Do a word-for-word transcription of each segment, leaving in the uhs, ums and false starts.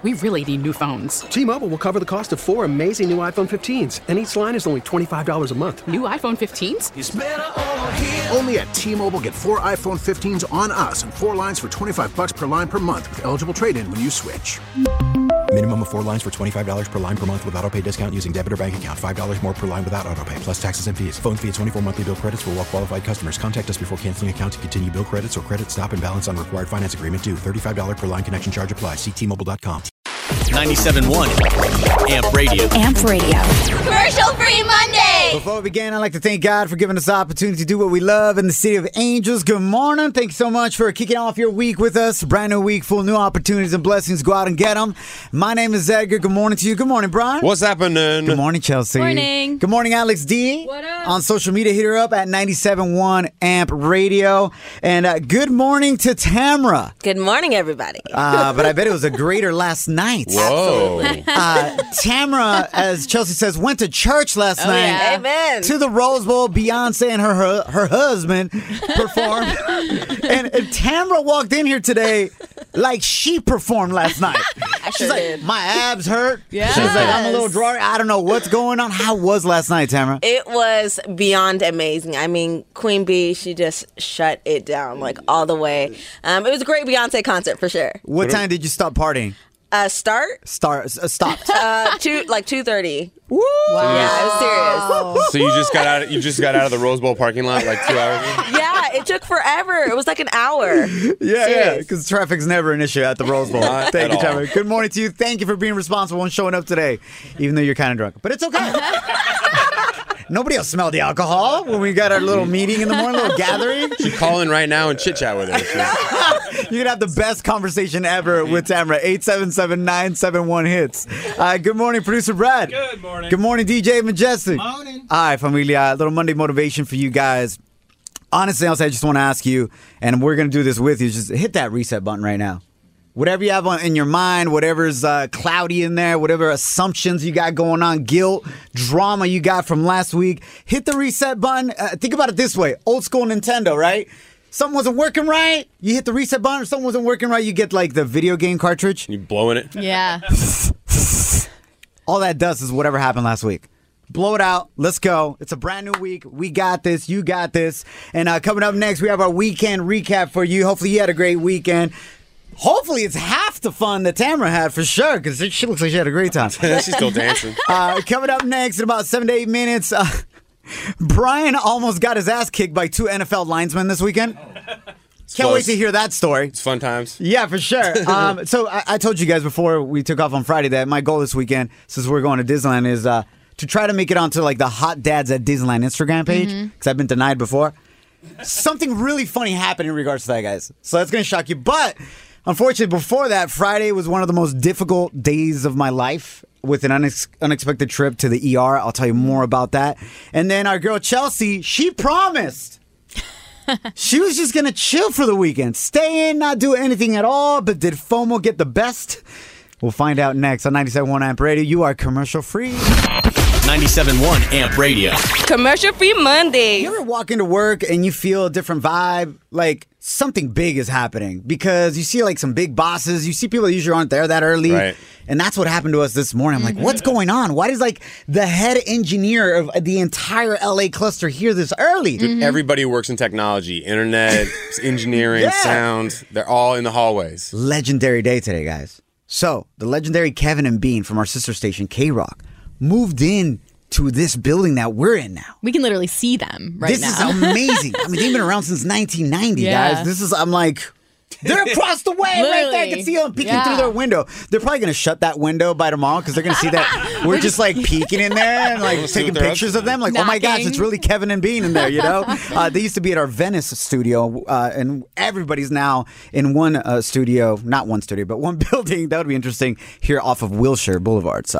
we really need new phones. T-Mobile will cover the cost of four amazing new iPhone fifteens, and each line is only twenty-five dollars a month. New iPhone fifteens? It's better over here. Only at T-Mobile, get four iPhone fifteens on us and four lines for twenty-five dollars per line per month with eligible trade-in when you switch. Minimum of four lines for twenty-five dollars per line per month with autopay discount using debit or bank account. five dollars more per line without autopay, plus taxes and fees. Phone fee at twenty-four monthly bill credits for well-qualified customers. Contact us before canceling account to continue bill credits or credit stop and balance on required finance agreement due. thirty-five dollars per line connection charge applies. See T Mobile dot com. ninety-seven point one Amp Radio. Amp Radio. Commercial Free Monday. Before we begin, I'd like to thank God for giving us the opportunity to do what we love in the City of Angels. Good morning. Thank you so much for kicking off your week with us. Brand new week full of new opportunities and blessings. Go out and get them. My name is Edgar. Good morning to you. Good morning, Brian. What's happening? Good morning, Chelsea. Morning. Good morning, Alex D. What up? On social media, hit her up at ninety-seven point one Amp Radio. And uh, good morning to Tamra. Good morning, everybody. Uh, but I bet it was a greater last night. Whoa. Uh, Tamra, as Chelsea says, went to church last Oh, night. yeah. Amen. To the Rose Bowl, Beyonce and her her, her husband performed. and, and Tamra walked in here today like she performed last night. I She's sure like, did. my abs hurt. Yes. She's like, I'm a little dry. I don't know what's going on. How was last night, Tamra? It was beyond amazing. I mean, Queen Bee, she just shut it down, like, all the way. Um, it was a great Beyonce concert, for sure. What time did you stop partying? Uh, start? Start, uh, stopped. Uh, two, like two thirty. Woo! Yeah, it was serious. So you just got out. You just got out of the Rose Bowl parking lot like two hours ago? Yeah, it took forever. It was like an hour. Yeah, yeah, Serious. because traffic's never an issue at the Rose Bowl. Not Thank you, at all. Tamara. Good morning to you. Thank you for being responsible and showing up today, even though you're kind of drunk. But it's okay. Nobody else smelled the alcohol when we got our little meeting in the morning, little gathering. You call in right now and chit chat with her. You're going to have the best conversation ever with Tamara. eight seven seven, nine seven one, hits. Uh, good morning, Producer Brad. Good morning. Good morning, D J Majestic. Morning. All right, familia. A little Monday motivation for you guys. Honestly, also, I just want to ask you, and we're going to do this with you, just hit that reset button right now. Whatever you have on, in your mind, whatever's uh, cloudy in there, whatever assumptions you got going on, guilt, drama you got from last week, hit the reset button. Uh, think about it this way. Old school Nintendo, right? Something wasn't working right, you hit the reset button. Or something wasn't working right, you get like the video game cartridge. You blowing it? Yeah. All that does is whatever happened last week. Blow it out. Let's go. It's a brand new week. We got this. You got this. And uh, coming up next, we have our weekend recap for you. Hopefully you had a great weekend. Hopefully it's half the fun that Tamara had for sure, because she looks like she had a great time. She's still dancing. Uh, coming up next in about seven to eight minutes, uh, Brian almost got his ass kicked by two N F L linesmen this weekend. Can't close. wait to hear that story. It's fun times. Yeah, for sure. Um, so I, I told you guys before we took off on Friday that my goal this weekend, since we're going to Disneyland, is uh, to try to make it onto like the Hot Dads at Disneyland Instagram page, because mm-hmm. I've been denied before. Something really funny happened in regards to that, guys. So that's going to shock you. But unfortunately, before that, Friday was one of the most difficult days of my life with an unex- unexpected trip to the E R. I'll tell you more about that. And then our girl Chelsea, she promised she was just going to chill for the weekend. Stay in, not do anything at all. But did FOMO get the best? We'll find out next on ninety-seven point one Amp Radio. You are commercial free. ninety-seven point one Amp Radio. Commercial Free Monday. You ever walk into work and you feel a different vibe? Like something big is happening because you see like some big bosses. You see people that usually aren't there that early. Right. And that's what happened to us this morning. I'm like, what's going on? Why does like the head engineer of the entire L A cluster here this early? Dude, mm-hmm. Everybody works in technology, internet, engineering, Yeah. sound. They're all in the hallways. Legendary day today, guys. So the legendary Kevin and Bean from our sister station, K-Rock, moved in to this building that we're in now. We can literally see them right this now. This is amazing. I mean, they've been around since nineteen ninety, Yeah. guys. This is, I'm like, they're across the way right there. I can see them peeking Yeah. through their window. They're probably going to shut that window by tomorrow because they're going to see that we're just like peeking in there and like We'll see taking what they're pictures up of them. Like, oh my gosh, Knocking. it's really Kevin and Bean in there, you know? uh, they used to be at our Venice studio, uh, and everybody's now in one uh, studio, not one studio, but one building. That would be interesting here off of Wilshire Boulevard. So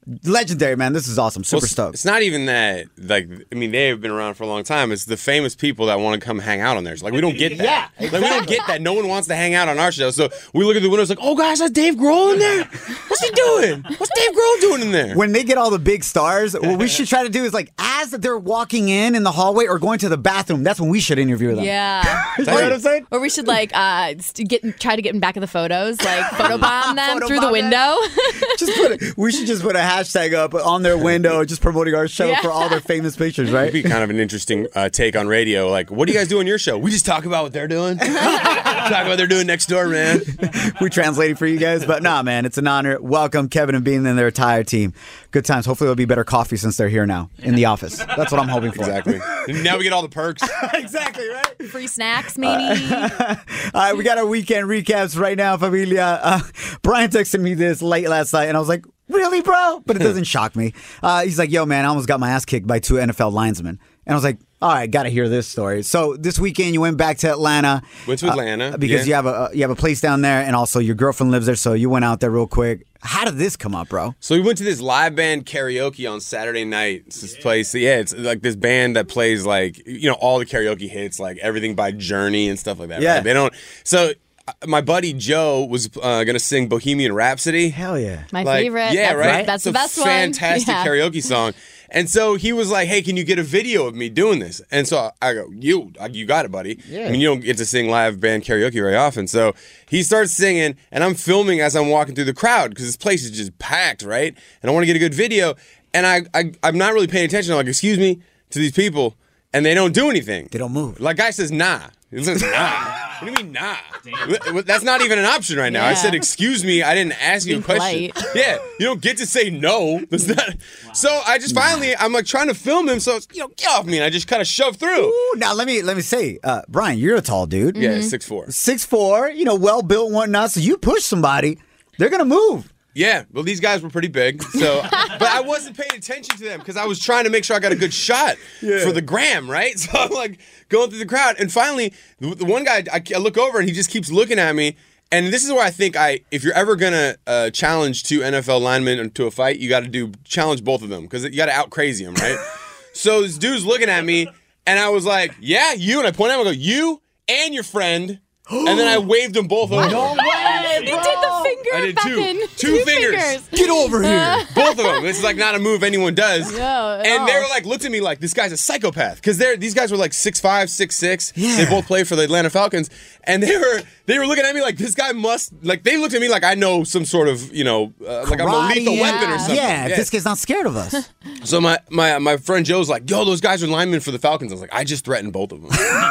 Legendary, man. This is awesome. Super Well, stoked. It's not even that, like, I mean, they have been around for a long time. It's the famous people that want to come hang out on theirs. Like, we don't get that. Yeah, exactly. Like, we don't get that. No one wants to hang out on our show. So we look at the windows like, oh, guys, that's Dave Grohl in there? What's he doing? What's Dave Grohl doing in there? When they get all the big stars, what we should try to do is, like, as they're walking in in the hallway or going to the bathroom, that's when we should interview them. Yeah. You know what I'm saying? Or we should like uh st- get try to get in back of the photos, like photobomb them Photobomb through the them. window. Just put it, we should just put a hashtag up on their window, just promoting our show Yeah. for all their famous pictures, right? It'd be kind of an interesting uh, take on radio. Like, what do you guys do on your show? We just talk about what they're doing. Talk about what they're doing next door, man. We're translating for you guys, but nah, man, it's an honor. Welcome, Kevin and Bean and their entire team. Good times. Hopefully, it'll be better coffee since they're here now in the office. That's what I'm hoping for. Exactly. Now we get all the perks. Exactly, right? Free snacks, maybe. All right, we got our weekend recaps right now, familia. Uh, Brian texted me this late last night, and I was like, really, bro? But it doesn't shock me. Uh, he's like, yo, man, I almost got my ass kicked by two N F L linesmen. And I was like, all right, got to hear this story. So this weekend, you went back to Atlanta. Went to Atlanta. Uh, because yeah. you have a you have a place down there, and also your girlfriend lives there, so you went out there real quick. How did this come up, bro? So we went to this live band karaoke on Saturday night. It's this place. Yeah, it's like this band that plays like, you know, all the karaoke hits, like everything by Journey and stuff like that. Yeah. Right? They don't. So uh, my buddy Joe was uh, going to sing Bohemian Rhapsody. Hell yeah. My Like, favorite. Yeah, that's, right? That's it's the best a one. fantastic Yeah. karaoke song. And so he was like, hey, can you get a video of me doing this? And so I go, you, you got it, buddy. Yeah. I mean, you don't get to sing live band karaoke very often. So he starts singing, and I'm filming as I'm walking through the crowd because this place is just packed, right? And I want to get a good video. And I, I, I'm not really paying attention. I'm like, excuse me, to these people. And they don't do anything. They don't move. Like, guy says, nah. He says, nah. What do you mean, nah? That's not even an option right now. I Yeah. said, excuse me, I didn't ask you a Being question. polite. Yeah, you don't get to say no. That's not. So I just finally, I'm like trying to film him, so it's, you know, get off me. And I just kind of shoved through. Ooh, now let me let me say, uh, Brian, you're a tall dude. Yeah, six four. six four, you know, well built and whatnot. So you push somebody, they're gonna move. Yeah, well, these guys were pretty big, so but I wasn't paying attention to them because I was trying to make sure I got a good shot for the gram, right? So I'm like going through the crowd, and finally, the, the one guy, I, I look over and he just keeps looking at me, and this is where I think I, if you're ever gonna uh, challenge two N F L linemen to a fight, you got to do challenge both of them because you got to out crazy them, right? So this dude's looking at me, and I was like, "Yeah, you," and I point at him, I go, "You and your friend." And then I waved them both over. No way, You did the finger I did back two. in. Two fingers. Get over here. Both of them. This is like not a move anyone does. No, at and they all. were like, looked at me like, this guy's a psychopath. Because they're these guys were like six five, six six. Yeah. They both play for the Atlanta Falcons. And they were they were looking at me like, this guy must, like, they looked at me like I know some sort of, you know, uh, like I'm a Karate, lethal yeah. weapon or something. Yeah, this kid's not scared of us. So my, my, my friend Joe's like, yo, those guys are linemen for the Falcons. I was like, I just threatened both of them.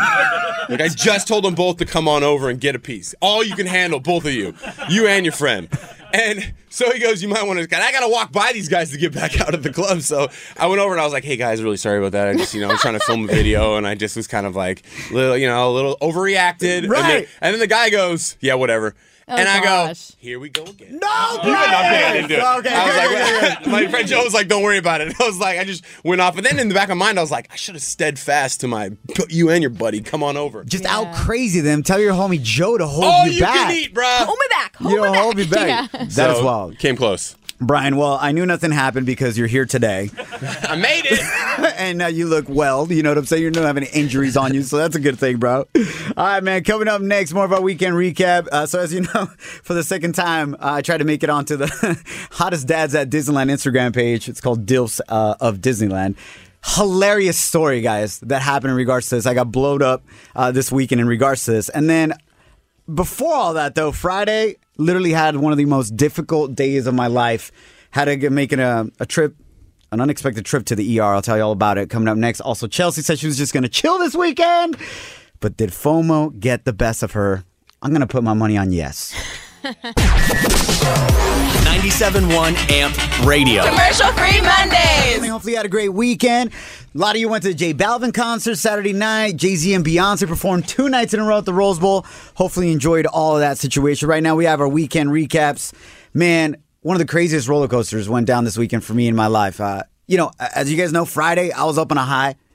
Like, I just told them both to come on over and get a piece. All you can handle, both of you. You and your friend. And so he goes, you might want to, I got to walk by these guys to get back out of the club. So I went over and I was like, hey, guys, really sorry about that. I just, you know, I was trying to film a video and I just was kind of like, little, you know, a little overreacted. Right. And then, and then the guy goes, yeah, whatever. Oh, and I gosh. go, here we go again. No, I'm kidding, I didn't do it. Okay, I was okay, like, my friend Joe was like, don't worry about it. I was like, I just went off. And then in the back of my mind, I was like, I should have steadfast to my, you and your buddy, come on over. Just out crazy them. Tell your homie Joe to hold All you, you back. can eat, bro. Hold me back. Hold You me know, back. hold me back. Yeah. That is So, wild. Came close. Right, well, I knew nothing happened because you're here today. I made it. And uh, you look well. You know what I'm saying? You don't have any injuries on you, so that's a good thing, bro. All right, man. Coming up next, more of our weekend recap. Uh, so as you know, for the second time, uh, I tried to make it onto the Hottest Dads at Disneyland Instagram page. It's called Dilfs uh, of Disneyland. Hilarious story, guys, that happened in regards to this. I got blowed up uh, this weekend in regards to this. And then before all that, though, Friday literally had one of the most difficult days of my life. Had to get, making a, a trip, an unexpected trip to the E R. I'll tell you all about it coming up next. Also, Chelsea said she was just going to chill this weekend. But did FOMO get the best of her? I'm going to put my money on yes. ninety-seven point one Amp Radio. Commercial free Mondays. Hopefully you had a great weekend. A lot of you went to the J Balvin concert Saturday night. Jay-Z and Beyonce performed two nights in a row at the Rose Bowl. Hopefully you enjoyed all of that situation. Right now we have our weekend recaps. Man, one of the craziest roller coasters went down this weekend for me in my life. Uh, you know, as you guys know, Friday I was up on a high.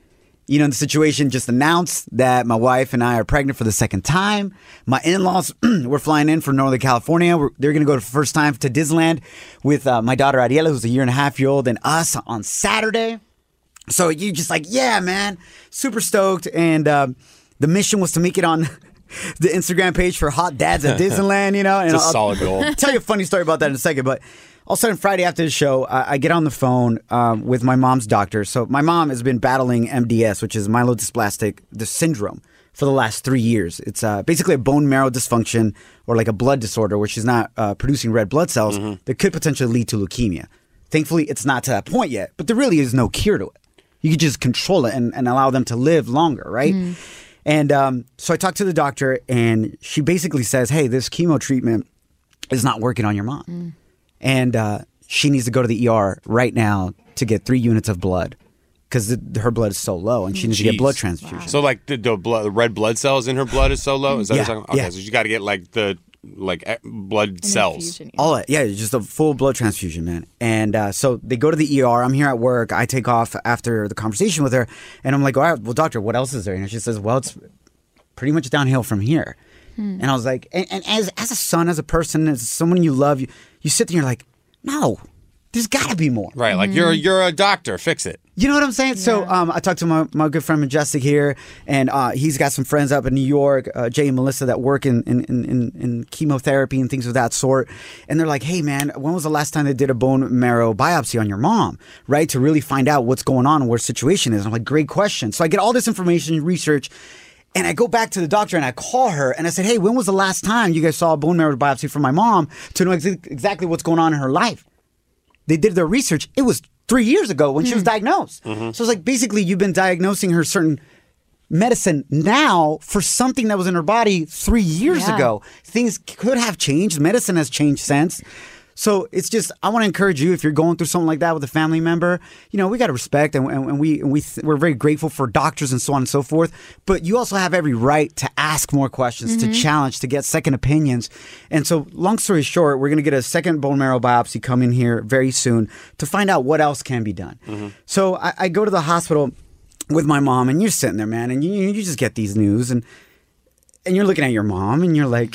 you know, the situation just announced that my wife and I are pregnant for the second time. My in-laws were flying in from Northern California. We're, they're going to go for the first time to Disneyland with uh, my daughter Ariela, who's a year and a half year old, and us on Saturday. So you just like, yeah, man, super stoked. And um, the mission was to make it on the Instagram page for Hot Dads at Disneyland, you know. And It's a I'll, solid goal. I'll tell you a funny story about that in a second, but all of a sudden, Friday after the show, I, I get on the phone um, with my mom's doctor. So my mom has been battling M D S, which is myelodysplastic syndrome, for the last three years. It's uh, basically a bone marrow dysfunction or like a blood disorder where she's not uh, producing red blood cells mm-hmm. that could potentially lead to leukemia. Thankfully, it's not to that point yet, but there really is no cure to it. You could just control it and, and allow them to live longer, right? Mm. And um, so I talked to the doctor, and she basically says, hey, this chemo treatment is not working on your mom. Mm. And uh, she needs to go to the E R right now to get three units of blood because her blood is so low, and she needs Jeez. to get blood transfusion. Wow. So, like, the, the, blood, the red blood cells in her blood is so low? Is that yeah, what you're talking about? Okay, yeah. so you got to get, like, the like blood An cells. Infusion, yeah. All that, yeah, just a full blood transfusion, man. And uh, so they go to the E R. I'm here at work. I take off after the conversation with her, and I'm like, all right, well, doctor, what else is there? And she says, well, it's pretty much downhill from here. Hmm. And I was like, and, and as as a son, as a person, as someone you love, you, you sit there and you're like, no, there's got to be more. Right, like, mm-hmm. you're you're a doctor, fix it. You know what I'm saying? Yeah. So um, I talked to my, my good friend Majestic here, and uh, he's got some friends up in New York, uh, Jay and Melissa, that work in, in, in, in chemotherapy and things of that sort. And they're like, hey, man, when was the last time they did a bone marrow biopsy on your mom, right, to really find out what's going on and where the situation is? And I'm like, great question. So I get all this information, research, and I go back to the doctor and I call her and I said, hey, when was the last time you guys saw a bone marrow biopsy from my mom to know ex- exactly what's going on in her life? They did their research. It was three years ago when mm. she was diagnosed. Mm-hmm. So it's like, basically, you've been diagnosing her certain medicine now for something that was in her body three years yeah. ago. Things could have changed. Medicine has changed since. So it's just, I want to encourage you, if you're going through something like that with a family member, you know, we got to respect, and, and, and we and we th- we're very grateful for doctors and so on and so forth. But you also have every right to ask more questions, mm-hmm. to challenge, to get second opinions. And so, long story short, we're going to get a second bone marrow biopsy coming here very soon to find out what else can be done. Mm-hmm. So I, I go to the hospital with my mom, and you're sitting there, man, and you you just get these news, and and you're looking at your mom, and you're like,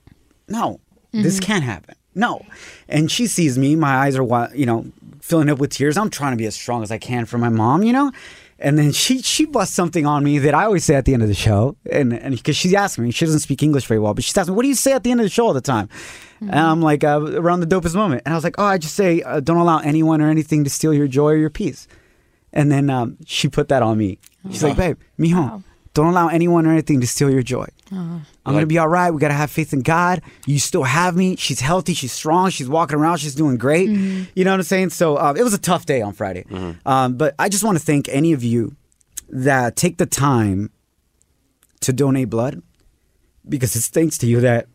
no, mm-hmm. this can't happen. No. And she sees me. My eyes are, you know, filling up with tears. I'm trying to be as strong as I can for my mom, you know? And then she she busts something on me that I always say at the end of the show. And and because she asked me, she doesn't speak English very well, but she asked me, what do you say at the end of the show all the time? Mm-hmm. And I'm like, uh, around the dopest moment. And I was like, oh, I just say, uh, don't allow anyone or anything to steal your joy or your peace. And then um, she put that on me. She's oh. like, babe, mijo, wow. don't allow anyone or anything to steal your joy. Oh. I'm going to be all right. We got to have faith in God. You still have me. She's healthy. She's strong. She's walking around. She's doing great. Mm-hmm. You know what I'm saying? So uh, it was a tough day on Friday. Mm-hmm. Um, but I just want to thank any of you that take the time to donate blood, because it's thanks to you that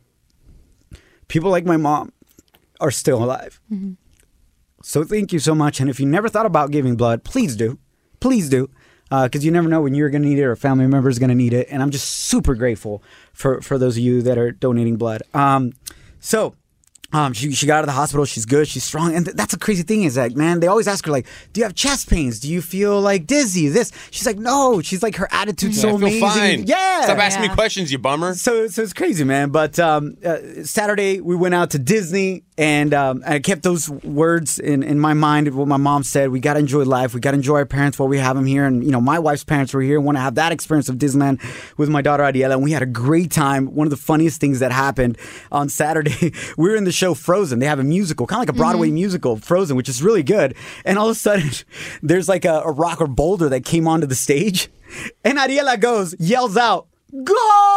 people like my mom are still alive. Mm-hmm. So thank you so much. And if you never thought about giving blood, please do. Please do. Because uh, you never know when you're going to need it or a family member is going to need it. And I'm just super grateful for, for those of you that are donating blood. Um, so um, she, she got out of the hospital. She's good. She's strong. And th- that's the crazy thing is that, man, they always ask her, like, do you have chest pains? Do you feel like dizzy? This. She's like, no. She's like, her attitude's so I feel amazing. Fine. Yeah. Stop asking yeah. me questions, you bummer. So, so it's crazy, man. But um, uh, Saturday, we went out to Disney. And um, I kept those words in, in my mind of what my mom said. We got to enjoy life. We got to enjoy our parents while we have them here. And, you know, my wife's parents were here. Want to have that experience of Disneyland with my daughter, Adiela. And we had a great time. One of the funniest things that happened on Saturday, we were in the show Frozen. They have a musical, kind of like a Broadway mm-hmm. musical, Frozen, which is really good. And all of a sudden, there's like a, a rock or boulder that came onto the stage. And Adiela goes, yells out, "God!"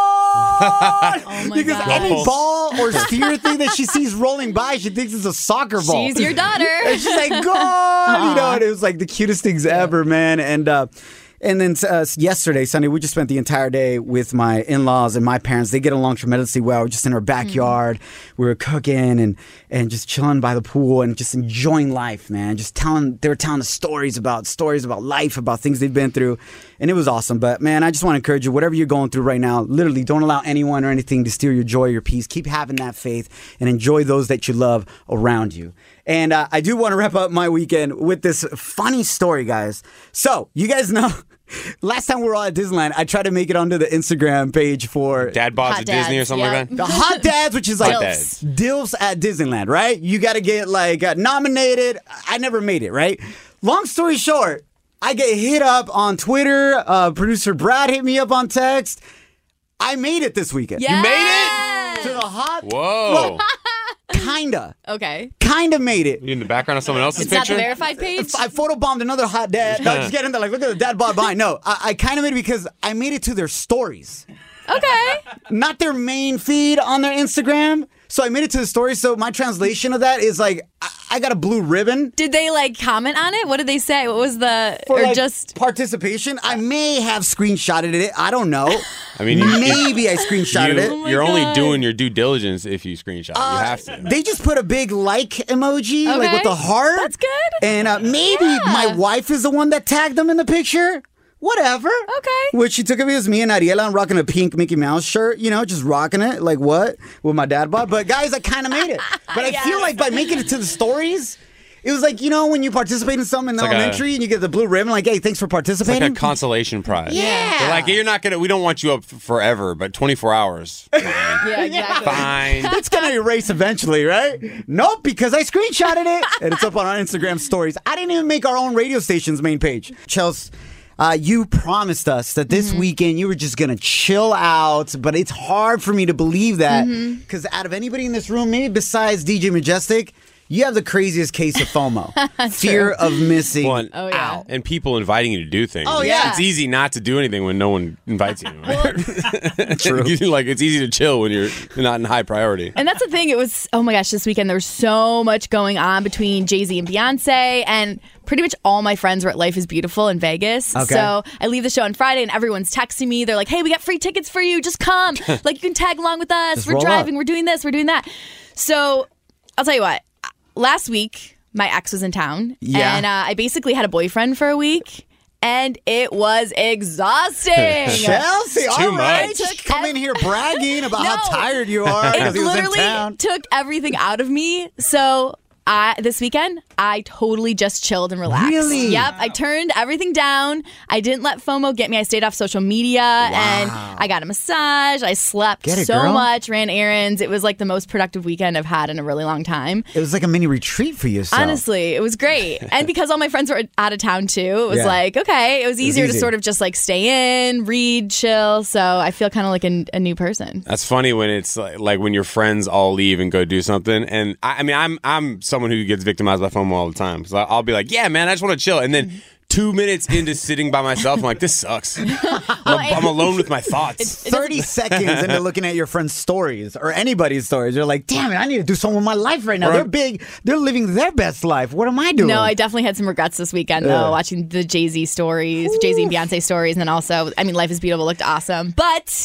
Oh my because gosh. any ball or sphere thing that she sees rolling by, she thinks it's a soccer ball. She's your daughter. And she's like, "God!" You know, and it was like the cutest things ever, man. And uh, and then uh, yesterday, Sunday, we just spent the entire day with my in-laws and my parents. They get along tremendously well. We're just in our backyard. Mm-hmm. We were cooking and and just chilling by the pool and just enjoying life, man. Just telling, they were telling us stories about stories about life, about things they've been through. And it was awesome. But, man, I just want to encourage you, whatever you're going through right now, literally don't allow anyone or anything to steal your joy or your peace. Keep having that faith and enjoy those that you love around you. And uh, I do want to wrap up my weekend with this funny story, guys. So, you guys know Last time we were all at Disneyland, I tried to make it onto the Instagram page for Dad bods Hot at Disney or dads, something yeah. like that. the Hot Dads, which is like Hot dads. Dilfs at Disneyland, right? You got to get like uh, nominated. I never made it, right? Long story short, I get hit up on Twitter. Uh, producer Brad hit me up on text. I made it this weekend. Yes. made To the Hot. Whoa. Well, kinda. Okay. Kinda made it. You in the background of someone else's It's not picture? the verified page? I photobombed another hot dad. No, just get in there. Like, look at the dad bod behind. No, I, I kind of made it because I made it to their stories, Okay. not their main feed on their Instagram. So I made it to the stories. So my translation of that is like, I, I got a blue ribbon. Did they like comment on it? What did they say? What was the For or like, just participation. I may have screenshotted it. I don't know. I mean, you, maybe I screenshotted you, it. Oh my you're only God. doing your due diligence if you screenshot. Uh, you have to. They just put a big like emoji, like Okay. with the heart. That's good. And uh, maybe Yeah. my wife is the one that tagged them in the picture. Whatever. Okay. Which she took of it as me and Ariela. I'm rocking a pink Mickey Mouse shirt, you know, just rocking it. Like what? With my dad bod. But guys, I kind of made it. But I feel like by making it to the stories, it was like, you know, when you participate in something in like a- elementary and you get the blue ribbon, like, hey, thanks for It's like participating. a consolation prize. Yeah. They're like, you're not gonna. We don't want you up f- forever, but twenty-four hours. Fine. Yeah, exactly. Fine. It's going to erase eventually, right? Nope, because I screenshotted it and it's up on our Instagram stories. I didn't even make our own radio station's main page. Chelsea, uh, you promised us that this Mm-hmm. weekend you were just going to chill out, but it's hard for me to believe that Mm-hmm. because out of anybody in this room, maybe besides D J Majestic, you have the craziest case of FOMO. Fear of missing One. Oh, yeah. And people inviting you to do things. Oh, It's- yeah. It's easy not to do anything when no one invites you. True. Like, it's easy to chill when you're not in high priority. And that's the thing. It was, oh my gosh, this weekend there was so much going on between Jay-Z and Beyonce, and pretty much all my friends were at Life is Beautiful in Vegas. Okay. So I leave the show on Friday and everyone's texting me. They're like, hey, we got free tickets for you. Just come. Like, you can tag along with us. Just we're roll driving. up. We're doing this. We're doing that. So I'll tell you what. Last week, my ex was in town. Yeah. And uh, I basically had a boyfriend for a week. And it was exhausting. Chelsea, all too right. much. Just come in here bragging about how No. tired you are It because he was in literally town. took everything out of me. So I, this weekend, I totally just chilled and relaxed. Really? Yep. I turned everything down. I didn't let FOMO get me. I stayed off social media and I got a massage. I slept Get it, so girl. much, ran errands. It was like the most productive weekend I've had in a really long time. It was like a mini retreat for yourself. Honestly, it was great. And because all my friends were out of town too, it was Yeah. like, okay, it was easier easy. to sort of just like stay in, read, chill. So I feel kind of like a, a new person. That's funny when it's like, like when your friends all leave and go do something. And I, I mean, I'm I'm someone who gets victimized by FOMO all the time. So I'll be like, yeah, man, I just want to chill. And then two minutes into sitting by myself, I'm like, this sucks. I'm, I'm alone with my thoughts. thirty seconds into looking at your friend's stories or anybody's stories, you're like, damn it, I need to do something with my life right now. Or- They're big. They're living their best life. What am I doing? No, I definitely had some regrets this weekend, though, Yeah. watching the Jay-Z stories, Jay-Z and Beyonce stories, and then also, I mean, Life is Beautiful looked awesome. But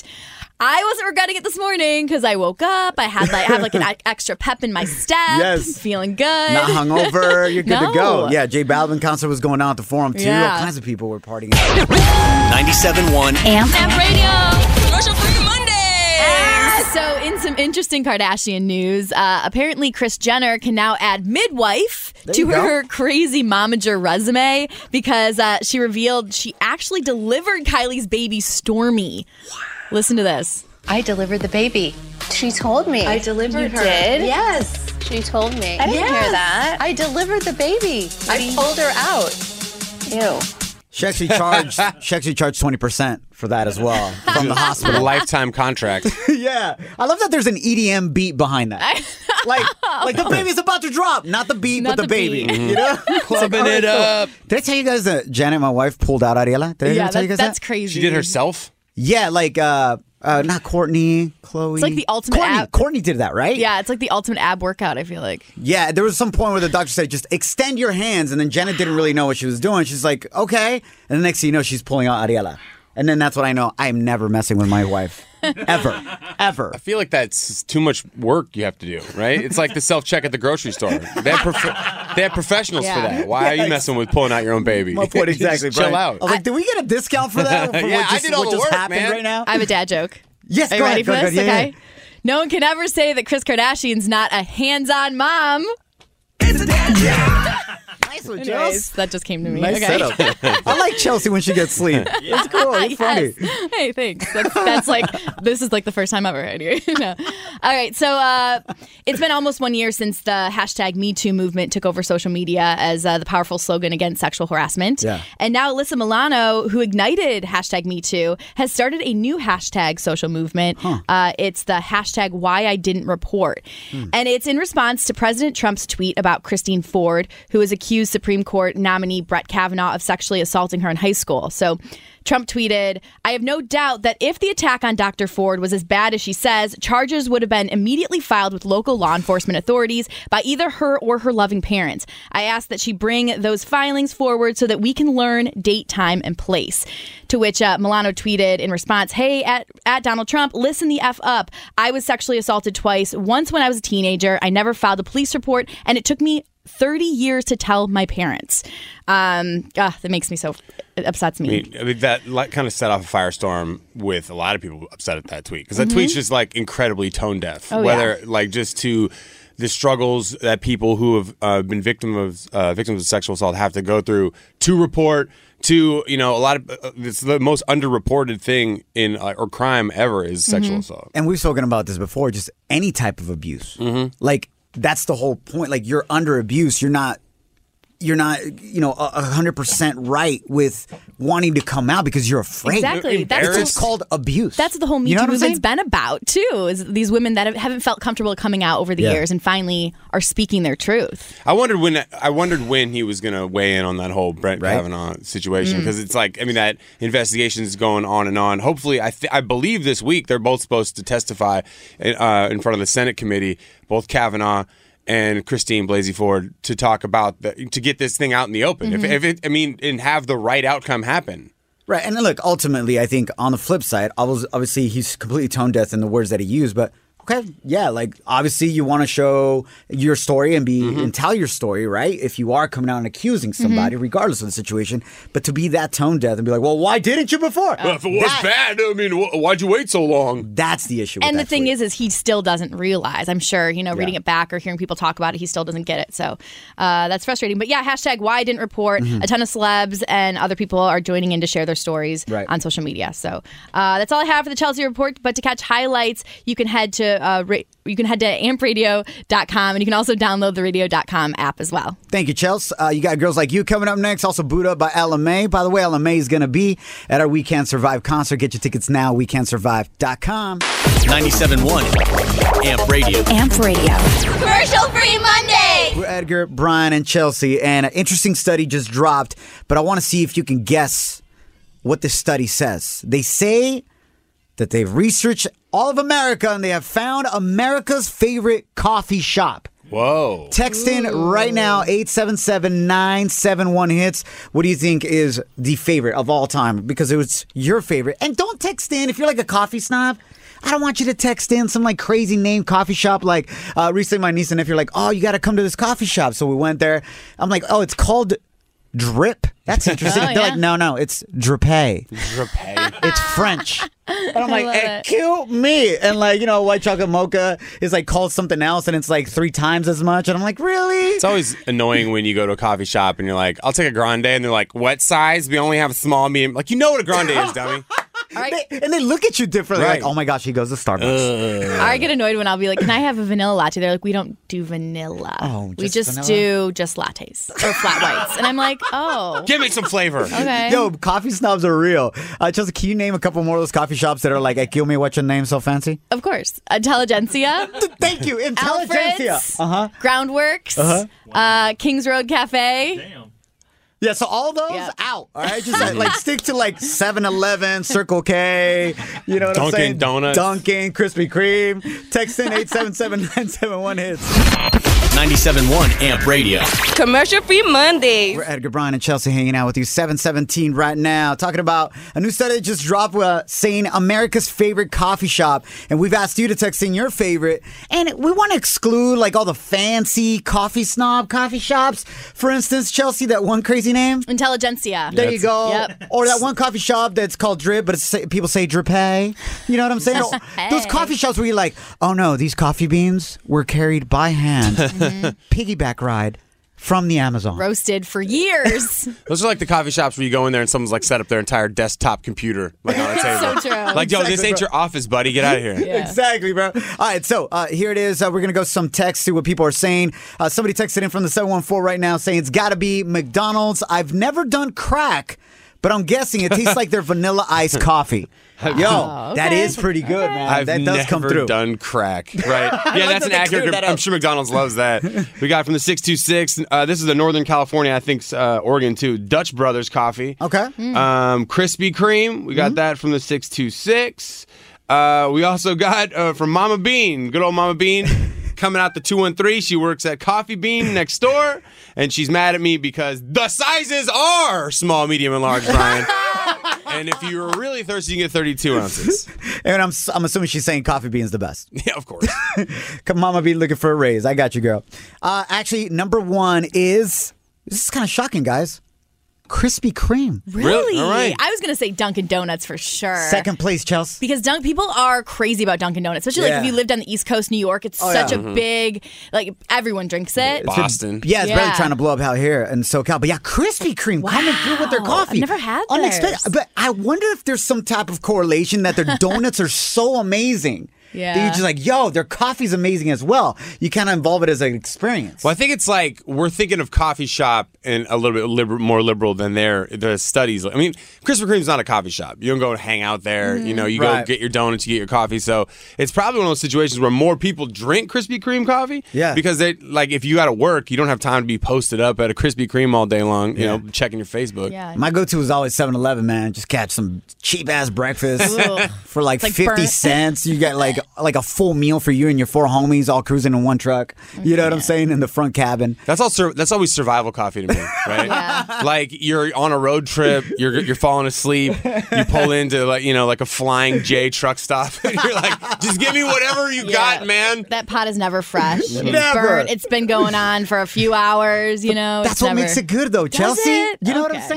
I wasn't regretting it this morning because I woke up, I had like, I have like an e- extra pep in my step, Yes. feeling good. Not hungover. You're good to go. No. Yeah, J Balvin concert was going on at the Forum, too. Yeah. All kinds of people were partying. ninety-seven point one Amp Radio. Commercial free Monday. Ah, so, in some interesting Kardashian news, uh, apparently Kris Jenner can now add midwife There to you go. her crazy momager resume because uh, she revealed she actually delivered Kylie's baby Stormy. Listen to this. I delivered the baby. She told me. I delivered You her. did? Yes. She told me. I didn't Yes. hear that. I delivered the baby. I pulled her out. Ew. She actually charged. She actually charged twenty percent for that as well from the A hospital. lifetime contract. Yeah, I love that. There's an E D M beat behind that. Like, like the baby's about to drop, not the beat, Not but the, the baby. beat. You know, Clubbing it up. Did I tell you guys that Janet, my wife, pulled out Ariela? Did I Yeah, ever tell you that, guys that's that? crazy. She did herself? Yeah, like uh, uh, not Courtney, Chloe. It's like the ultimate Courtney. ab- Courtney did that, right? Yeah, it's like the ultimate ab workout, I feel like. Yeah, there was some point where the doctor said, just extend your hands. And then Janet didn't really know what she was doing. She's like, okay. And the next thing you know, she's pulling out Ariela. And then that's when I know I am never messing with my wife. Ever. Ever. I feel like that's too much work you have to do, right? It's like the self-check at the grocery store. They have, prof- they have professionals for Yeah. that. Why are you messing with pulling out your own baby? My point exactly, Just chill Brian. out. I was like, did we get a discount for that? For Yeah, what I just, did all what the just work, happened man. right now? I have a dad joke. Yes, Are go you ready ahead, for go this? ahead. Yeah, Okay. yeah. No one can ever say that Kris Kardashian's not a hands-on mom. It's a dad joke. Nice one, Anyways, Chelsea. that just came to me. Nice okay. setup. I like Chelsea when she gets sleep. It's cool. You're funny. Yes. Hey, thanks. That's, that's like, this is like the first time ever. Anyway. No. All right. So uh, it's been almost one year since the hashtag Me Too movement took over social media as uh, the powerful slogan against sexual harassment. Yeah. And now Alyssa Milano, who ignited hashtag Me Too, has started a new hashtag social movement. Huh. Uh, it's the hashtag Why I Didn't Report. Hmm. And it's in response to President Trump's tweet about Christine Ford, who was accused Supreme Court nominee Brett Kavanaugh of sexually assaulting her in high school. So Trump tweeted, I have no doubt that if the attack on Doctor Ford was as bad as she says, charges would have been immediately filed with local law enforcement authorities by either her or her loving parents. I ask that she bring those filings forward so that we can learn date, time, and place. To which uh, Milano tweeted in response, hey, at, at Donald Trump, listen the F up. I was sexually assaulted twice. Once when I was a teenager. I never filed a police report, and it took me thirty years to tell my parents. Um, ah, that makes me so, it upsets me. I mean, I mean that like, kind of set off a firestorm with a lot of people upset at that tweet. Because that Mhm. tweet's just like incredibly tone deaf. Oh, Whether yeah. like just to the struggles that people who have uh, been victim of uh, victims of sexual assault have to go through to report. To, you know, a lot of uh, it's the most underreported thing in uh, or crime ever is sexual Mhm. assault. And we've spoken about this before, just any type of abuse. Mm-hmm. Like, that's the whole point. Like, you're under abuse. You're not, you're not, you know, a hundred percent right with wanting to come out because you're afraid. Exactly. That's It's the- just called abuse. That's what the whole Me You know Too what I'm movement's saying? been about, too, is these women that have- haven't felt comfortable coming out over the Yeah. years and finally are speaking their truth. I wondered when I wondered when he was going to weigh in on that whole Brett Kavanaugh situation Mm. because it's like I mean that investigation is going on and on. Hopefully, I th- I believe this week they're both supposed to testify in, uh, in front of the Senate committee, both Kavanaugh and Christine Blasey Ford, to talk about the, to get this thing out in the open. Mhm. If, if it, I mean, and have the right outcome happen. Right. And look, ultimately, I think on the flip side, obviously he's completely tone deaf in the words that he used, but okay, yeah, like obviously you want to show your story and be Mm-hmm. and tell your story, right? If you are coming out and accusing somebody, regardless of the situation, but to be that tone deaf and be like, well, why didn't you before? Well, if it was bad, I mean, wh- why'd you wait so long? That's the issue. And the thing is, is he still doesn't realize. I'm sure, you know, Yeah. reading it back or hearing people talk about it, he still doesn't get it. So uh, that's frustrating. But yeah, hashtag Why I Didn't Report. Mhm. A ton of celebs and other people are joining in to share their stories Right. on social media. So uh, that's all I have for the Chelsea Report. But to catch highlights, you can head to uh, ra- you can head to amp radio dot com and you can also download the radio dot com app as well. Thank you, Chelsea. Uh, you got Girls Like You coming up next. Also, Boot Up by Ella May. By the way, Ella May is going to be at our We Can't Survive concert. Get your tickets now, we can't survive dot com. ninety-seven point one Amp Radio. Amp Radio. Commercial free Monday. We're Edgar, Brian, and Chelsea, and an interesting study just dropped, but I want to see if you can guess what this study says. They say that they've researched all of America and they have found America's favorite coffee shop. Whoa. Text in right now, eight seven seven, nine seven one hits. What do you think is the favorite of all time? Because it was your favorite. And don't text in if you're like a coffee snob. I don't want you to text in some like crazy name coffee shop. Like uh, recently my niece and nephew were like, oh, you got to come to this coffee shop. So we went there. I'm like, oh, it's called Drip. That's interesting. Oh, They're yeah. like, no, no, it's Drippé. Drippé. It's French. And I'm like, love hey, it. cute me. And like, you know, white chocolate mocha is like called something else and it's like three times as much. And I'm like, really? It's always annoying when you go to a coffee shop and you're like, I'll take a grande, and they're like, what size? We only have a small, medium. Like, you know what a grande is, dummy. Right. They- and they look at you differently. Right. Like, oh my gosh, he goes to Starbucks. I get annoyed when I'll be like, can I have a vanilla latte? They're like, we don't do vanilla. Oh, we just just vanilla? do just lattes or flat whites. And I'm like, oh. Give me some flavor. Okay. Yo, coffee snobs are real. Uh, Chelsea, can you name a couple more of those coffee shops that are like, hey, kill me, what's your name so fancy? Of course. Intelligentsia. Thank you. Intelligentsia. Alfred's. Uh-huh. Groundworks. Uh-huh. Uh, Kings Road Cafe. Yeah, so all those Yeah. out. All right, just like, like stick to like seven eleven, Circle K, you know what I'm Dunkin' saying? Donuts. Dunkin', Krispy Kreme. Text in eight seven seven, nine seven one hits. ninety-seven point one Amp Radio. Commercial free Mondays. We're Edgar, Brian, and Chelsea hanging out with you. seven seventeen right now, talking about a new study that just dropped uh, saying America's favorite coffee shop. And we've asked you to text in your favorite. And we want to exclude like all the fancy coffee snob coffee shops. For instance, Chelsea, that one crazy name. Intelligentsia. There you go. Yep. Or that one coffee shop that's called Drip, but it's, people say Drippé. You know what I'm saying? Or those coffee shops where you're like, oh no, these coffee beans were carried by hand. Piggyback ride from the Amazon. Roasted for years. Those are like the coffee shops where you go in there and someone's like set up their entire desktop computer like on a table. So true. Like, yo, Exactly, this ain't bro. your office, buddy. Get out of here. Yeah. Exactly, bro. All right, so uh, here it is. Uh, we're going to go some text, see what people are saying. Uh, somebody texted in from the seven one four right now saying it's got to be McDonald's. I've never done crack, but I'm guessing it tastes like their vanilla iced coffee. Yo, Oh, that okay. is pretty good, man. I've that does never come through. done crack. Right. Yeah, like that's that an they accurate. cleared that I'm up. sure McDonald's loves that. We got from the six two six. Uh, this is the Northern California, I think, uh, Oregon, too. Dutch Brothers Coffee. Okay. Um, Krispy Kreme. We got Mm-hmm. that from the six two six. Uh, we also got uh, from Mama Bean. Good old Mama Bean. Coming out the two one three. She works at Coffee Bean next door. And she's mad at me because the sizes are small, medium, and large, Brian. And if you're really thirsty, you can get thirty-two ounces. And I'm I'm assuming she's saying Coffee Bean's the best. Yeah, of course. Come Mama be looking for a raise. I got you, girl. Uh, actually, number one is, this is kind of shocking, guys, Krispy Kreme. Really? All right. I was going to say Dunkin' Donuts for sure. Second place, Chelsea. Because Dunk people are crazy about Dunkin' Donuts, especially Yeah. like if you lived on the East Coast, New York. It's Oh, such yeah. a big, like everyone drinks it. Boston. Yeah, it's Yeah. really trying to blow up out here in SoCal. But yeah, Krispy Kreme coming through with their Wow. coffee. I've never had Unexpected. theirs. But I wonder if there's some type of correlation that their donuts are so amazing. Yeah. That you're just like, yo, their coffee's amazing as well. You kind of involve it as an experience. Well, I think it's like we're thinking of coffee shop and a little bit liber- more liberal than their the studies. I mean, Krispy Kreme's not a coffee shop. You don't go hang out there. You know, you Right. go get your donuts, you get your coffee. So it's probably one of those situations where more people drink Krispy Kreme coffee. Yeah. Because they like if you got to work, you don't have time to be posted up at a Krispy Kreme all day long. You know, checking your Facebook. Yeah. My go-to is always seven eleven, man. Just catch some cheap-ass breakfast for like, It's like fifty burnt. cents. You get like like a full meal for you and your four homies all cruising in one truck. You know what I'm saying? In the front cabin. That's all. Sur- that's always survival coffee to me, right? Yeah. Like you're on a road trip, you're you're falling asleep, you pull into like you know like a Flying J truck stop, and you're like, just give me whatever you Yeah. got, man. That pot is never fresh. It's Never. burnt. It's been going on for a few hours, you know. That's it's what never... makes it good, though, Chelsea. it? You know what Okay. I'm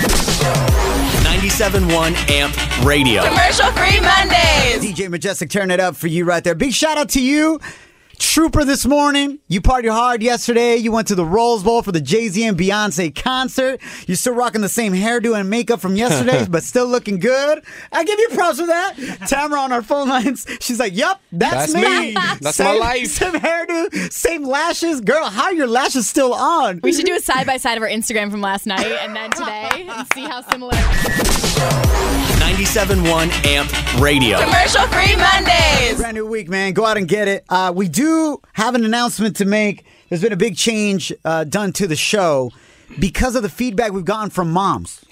saying? ninety-seven point one Amp Radio. Commercial free Mondays. D J Majestic, turn it up for you right there. Big shout out to you. Trooper this morning. You partied hard yesterday. You went to the Rose Bowl for the Jay-Z and Beyonce concert. You're still rocking the same hairdo and makeup from yesterday, but still looking good. I give you props for that. Tamara on our phone lines. She's like, yep, that's, That's me. me. That's same, my life. Same hairdo, same lashes. Girl, how are your lashes still on? We should do a side by side of our Instagram from last night and then today and see how similar. ninety-seven point one Amp Radio. Commercial free Mondays. Brand new week, man. Go out and get it. Uh, we do have an announcement to make. There's been a big change uh, done to the show because of the feedback we've gotten from moms.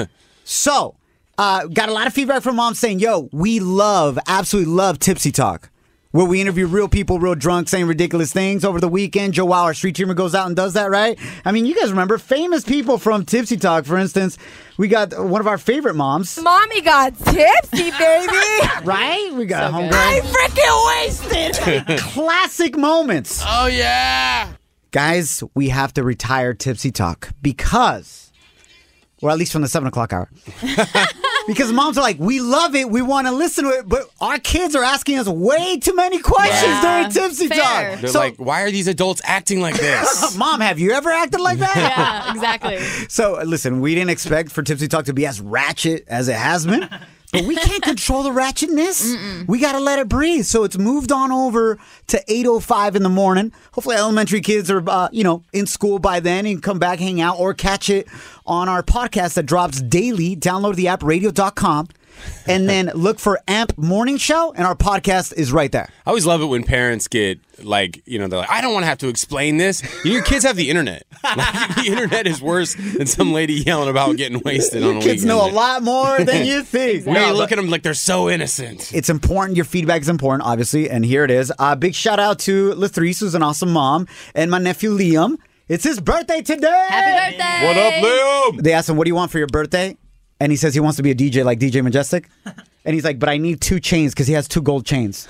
So, uh, got a lot of feedback from moms saying, yo, we love, absolutely love Tipsy Talk, where we interview real people, real drunk, saying ridiculous things. Over the weekend, Joe Wow, our street teamer, goes out and does that, right? I mean, you guys remember famous people from Tipsy Talk, for instance. We got one of our favorite moms. Mommy got tipsy, baby. Right? We got So a good. I homegirl. freaking wasted. Classic moments. Oh yeah. Guys, we have to retire Tipsy Talk because, or at least from the seven o'clock hour. Because moms are like, we love it, we want to listen to it, but our kids are asking us way too many questions Yeah. during Tipsy Fair. Talk. They're So, like, why are these adults acting like this? Mom, have you ever acted like that? Yeah, exactly. So, listen, we didn't expect for Tipsy Talk to be as ratchet as it has been. But we can't control the ratchetness. Mm-mm. We got to let it breathe. So it's moved on over to eight oh five in the morning. Hopefully elementary kids are, uh, you know, in school by then and come back, hang out, or catch it on our podcast that drops daily. Download the app, radio dot com. And then look for Amp Morning Show, and our podcast is right there. I always love it when parents get like, you know, they're like, I don't want to have to explain this. Your kids have the internet. Like, the internet is worse than some lady yelling about getting wasted on a Kids weekend. know a lot more than you think. We No, look but at them like they're so innocent. it's important. Your feedback is important, obviously, and here it is. Uh, big shout out to Latrice, who's an awesome mom, and my nephew Liam. It's his birthday today. Happy birthday. What up, Liam? They asked him, what do you want for your birthday? And he says he wants to be a D J like D J Majestic. And he's like, but I need two chains because he has two gold chains.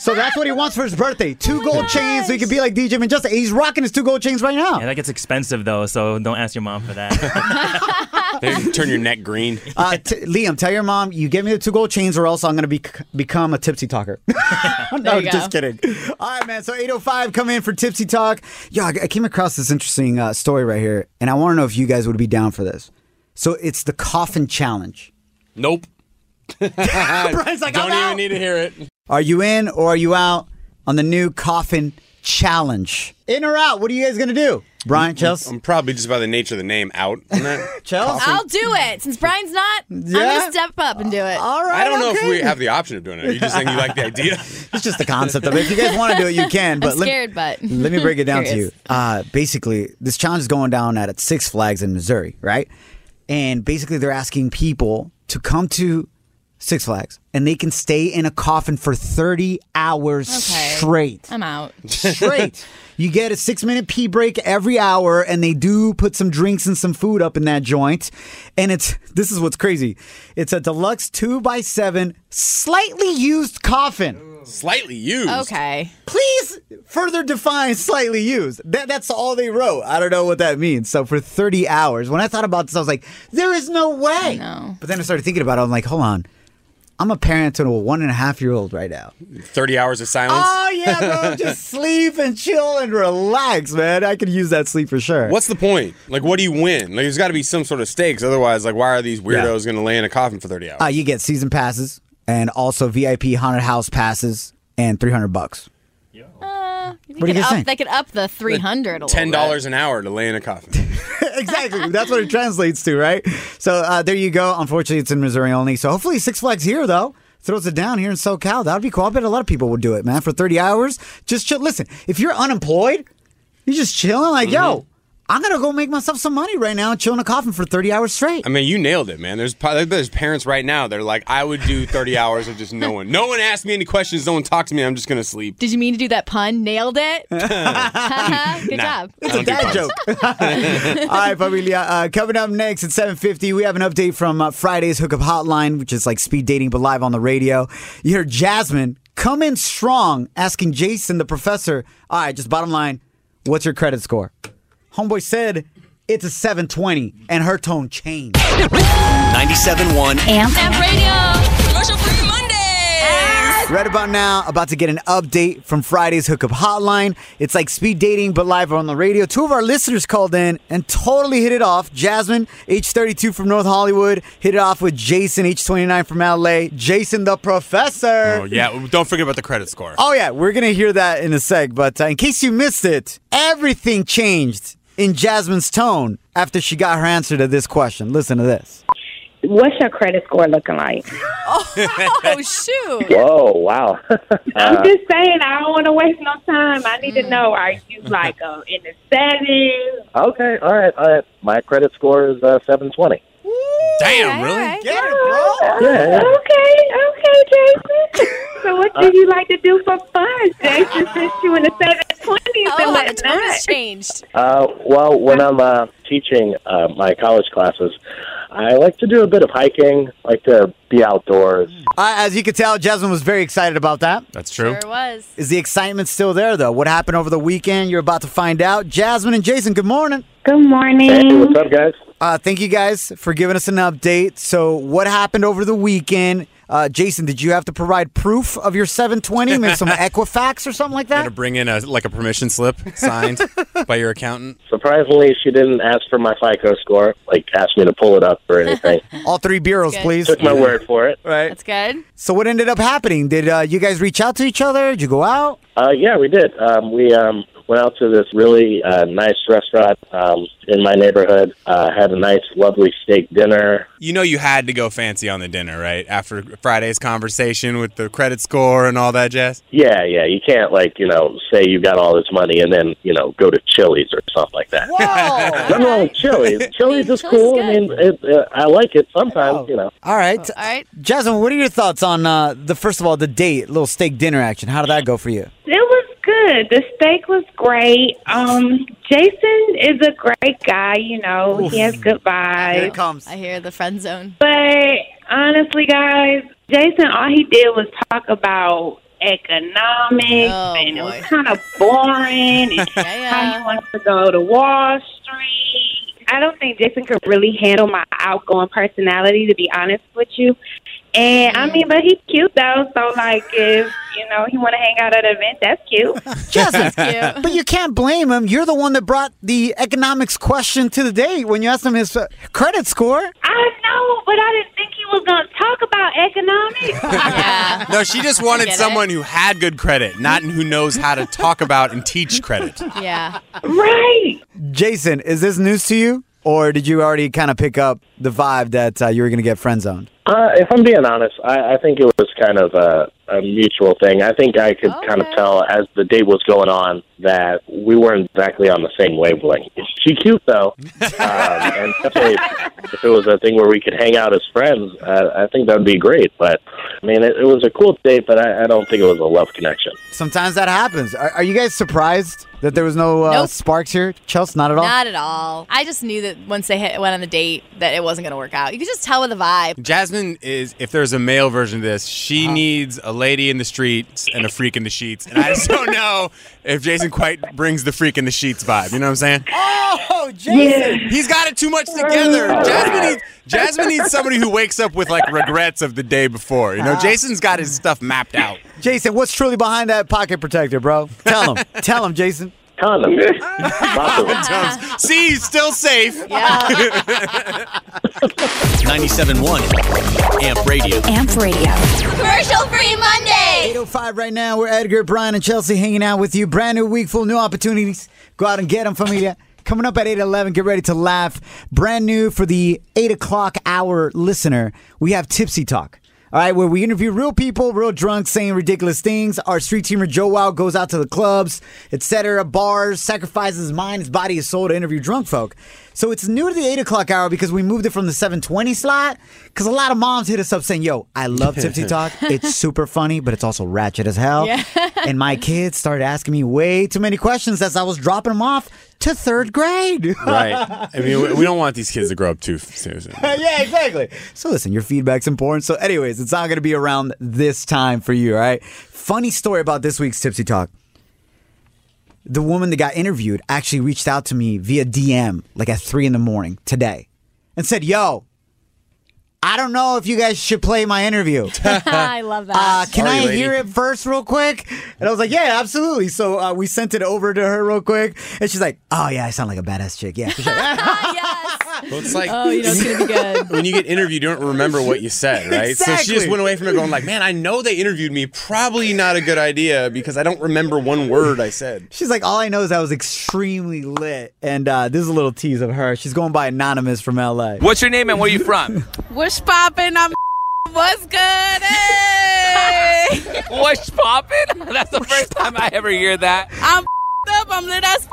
So that's what he wants for his birthday. Two oh gold gosh. chains so he can be like D J Manchester. He's rocking his two gold chains right now. Yeah, that gets expensive, though, so don't ask your mom for that. They turn your neck green. Uh, t- Liam, tell your mom, you give me the two gold chains or else I'm going to be- become a tipsy talker. No, just kidding. All right, man. So eight oh five, come in for Tipsy Talk. Yo, I came across this interesting uh, story right here, and I want to know if you guys would be down for this. So it's the coffin challenge. Nope. Brian's like, don't I'm even out. need to hear it. Are you in or are you out on the new coffin challenge? In or out? What are you guys going to do? Brian, Chels? I'm probably just by the nature of the name out on that. Chels? I'll do it. Since Brian's not, Yeah? I'm going to step up and do it. All right. I don't know okay. if we have the option of doing it. Are you just saying you like the idea? It's just the concept of it. If you guys want to do it, you can. But I'm scared, let, but let me break it down to you. Curious. Uh, basically, this challenge is going down at Six Flags in Missouri, right? And basically, they're asking people to come to Six Flags, and they can stay in a coffin for thirty hours Okay. straight. I'm out. Straight. You get a six-minute pee break every hour, and they do put some drinks and some food up in that joint. And it's this is what's crazy. It's a deluxe two by seven, slightly used coffin. Slightly used. Okay. Please further define slightly used. That, that's all they wrote. I don't know what that means. So for thirty hours, when I thought about this, I was like, there is no way. No. But then I started thinking about it. I'm like, hold on. I'm a parent to a one and a half year old right now. thirty hours of silence. Oh, yeah, bro. Just sleep and chill and relax, man. I could use that sleep for sure. What's the point? Like, what do you win? Like, there's got to be some sort of stakes. Otherwise, like, why are these weirdos going to lay in a coffin for thirty hours? Uh, you get season passes and also V I P haunted house passes and three hundred bucks. Uh, What do you guys up, think? They could up the three hundred a little Ten dollars bit. an hour to lay in a coffin. Exactly. That's what it translates to, right? So uh, there you go. Unfortunately, it's in Missouri only. So hopefully Six Flags here, though, throws it down here in SoCal. That would be cool. I bet a lot of people would do it, man. For thirty hours, just chill. Listen, if you're unemployed, you're just chilling like, mm-hmm. yo, I'm going to go make myself some money right now and chill in a coffin for thirty hours straight. I mean, you nailed it, man. There's there's parents right now that are like, I would do thirty hours of just no one. No one asked me any questions. No one talked to me. I'm just going to sleep. Did you mean to do that pun? Nailed it? Good Nah. job. It's a dad joke. All right, familia. Uh, coming up next at seven fifty, we have an update from uh, Friday's Hookup Hotline, which is like speed dating but live on the radio. You hear Jasmine come in strong asking Jason, the professor, all right, just bottom line, what's your credit score? Homeboy said it's a seven twenty, and her tone changed. ninety-seven point one Amp. Amp Radio. Commercial free Monday. Right about now, about to get an update from Friday's Hookup Hotline. It's like speed dating, but live on the radio. Two of our listeners called in and totally hit it off. Jasmine, age thirty-two from North Hollywood, hit it off with Jason, age twenty-nine from L A. Jason, the professor. Oh, yeah. Don't forget about the credit score. Oh, yeah. We're going to hear that in a sec. But uh, in case you missed it, everything changed in Jasmine's tone after she got her answer to this question. Listen to this. What's your credit score looking like? Oh, shoot. Whoa, wow. I'm just saying, I don't want to waste no time. I need to know, are you like uh, in the sevens? Okay, all right, all right. My credit score is uh, seven twenty. Damn, really? Right. Get it, bro. Yeah. Okay, okay, Jason. So what do you like to do for fun? Jason since you in the seven twenties Oh, and the whatnot. tone has changed. Uh, well, when I'm uh, teaching uh, my college classes, I like to do a bit of hiking, like to be outdoors. Uh, as you can tell, Jasmine was very excited about that. That's true. Sure was. Is the excitement still there, though? What happened over the weekend? You're about to find out. Jasmine and Jason, good morning. Good morning. Hey, what's up, guys? Uh, thank you guys for giving us an update. So what happened over the weekend? Uh, Jason, did you have to provide proof of your seven twenty? Maybe some Equifax or something like Got to that? bring in a like a permission slip signed by your accountant. Surprisingly, she didn't ask for my FICO score, like ask me to pull it up or anything. All three bureaus, Good. please. Took my word for it. Right. That's good. So what ended up happening? Did uh, you guys reach out to each other? Did you go out? Uh, yeah, we did. Um, we um, went out to this really uh, nice restaurant um, in my neighborhood, uh, had a nice, lovely steak dinner. You know you had to go fancy on the dinner, right? After Friday's conversation with the credit score and all that jazz? Yeah, yeah. You can't, like, you know, say you got all this money and then, you know, go to Chili's or something like that. Whoa! Nothing wrong with Chili's. Chili's is Chili's cool. good. I mean, it, uh, I like it sometimes, you know. All right. All right. Jasmine, what are your thoughts on uh, the, first of all, the date, little steak dinner action? How did that go for you? It was good. The steak was great. Um, Jason is a great guy, you know. Oof. He has good Here vibes. it comes. I hear the friend zone. But honestly, guys, Jason, all he did was talk about economics, Oh, and it boy. was kind of boring. And Yeah, yeah. how he wants to go to Wall Street. I don't think Jason could really handle my outgoing personality, to be honest with you. And I mean, but he's cute though. So like, if you know he want to hang out at an event, that's cute. Justin, but you can't blame him. You're the one that brought the economics question to the date when you asked him his uh, credit score. I know, but I didn't think he was going to talk about economics. Yeah. No, she just wanted Get it? someone who had good credit, not who knows how to talk about and teach credit. Yeah. Right. Jason, is this news to you? Or did you already kind of pick up the vibe that uh, you were going to get friend zoned? Uh, if I'm being honest, I, I think it was kind of a, a mutual thing. I think I could Okay. kind of tell as the date was going on that we weren't exactly on the same wavelength. She's cute, though. um, and definitely, if it was a thing where we could hang out as friends, uh, I think that would be great. But, I mean, it, it was a cool date, but I, I don't think it was a love connection. Sometimes that happens. Are, are you guys surprised that there was no uh, Nope. sparks here? Chelsea, not at all? Not at all. I just knew that once they hit, went on the date that it wasn't going to work out. You could just tell with the vibe. Jasmine is, if there's a male version of this, she needs a lady in the streets and a freak in the sheets. And I just don't know if Jason quite brings the freak in the sheets vibe. You know what I'm saying? Oh, Jason! He's got it too much together. Jasmine needs, Jasmine needs somebody who wakes up with like regrets of the day before. You know, Jason's got his stuff mapped out. Jason, what's truly behind that pocket protector, bro? Tell him. Tell him, Jason. Condom. Lots of them. See, he's still safe. ninety-seven point one Amp Radio. Amp Radio. Commercial free Monday. eight oh five right now. We're Edgar, Brian, and Chelsea hanging out with you. Brand new week full of new opportunities. Go out and get them, familia. Coming up at eight eleven, get ready to laugh. Brand new for the eight o'clock hour listener, we have Tipsy Talk. All right, where we interview real people, real drunk, saying ridiculous things. Our street teamer, Joe Wow, goes out to the clubs, et cetera, bars, sacrifices his mind, his body, his soul to interview drunk folk. So it's new to the eight o'clock hour because we moved it from the seven twenty slot because a lot of moms hit us up saying, yo, I love Tipsy Talk. It's super funny, but it's also ratchet as hell. Yeah. And my kids started asking me way too many questions as I was dropping them off to third grade. Right. I mean, we- we don't want these kids to grow up too soon. Yeah, exactly. So listen, your feedback's important. So anyways, it's not going to be around this time for you, all right? Funny story about this week's Tipsy Talk. The woman that got interviewed actually reached out to me via D M like at three in the morning today and said, yo, I don't know if you guys should play my interview. I love that. Uh, can Sorry, I lady. hear it first real quick? And I was like, yeah, absolutely. So uh, we sent it over to her real quick. And she's like, oh, yeah, I sound like a badass chick. Yeah. She's like, Yes. Well, it's like Oh, you know it's going to be good. when you get interviewed, you don't remember what you said, right? So she Exactly. just went away from it going like, man, I know they interviewed me. Probably not a good idea because I don't remember one word I said. She's like, all I know is I was extremely lit. And uh, this is a little tease of her. She's going by Anonymous from L A. What's your name and where you from? What's poppin'? I'm what's good? Hey! What's poppin'? That's the first time I ever hear that. I'm up. I'm lit as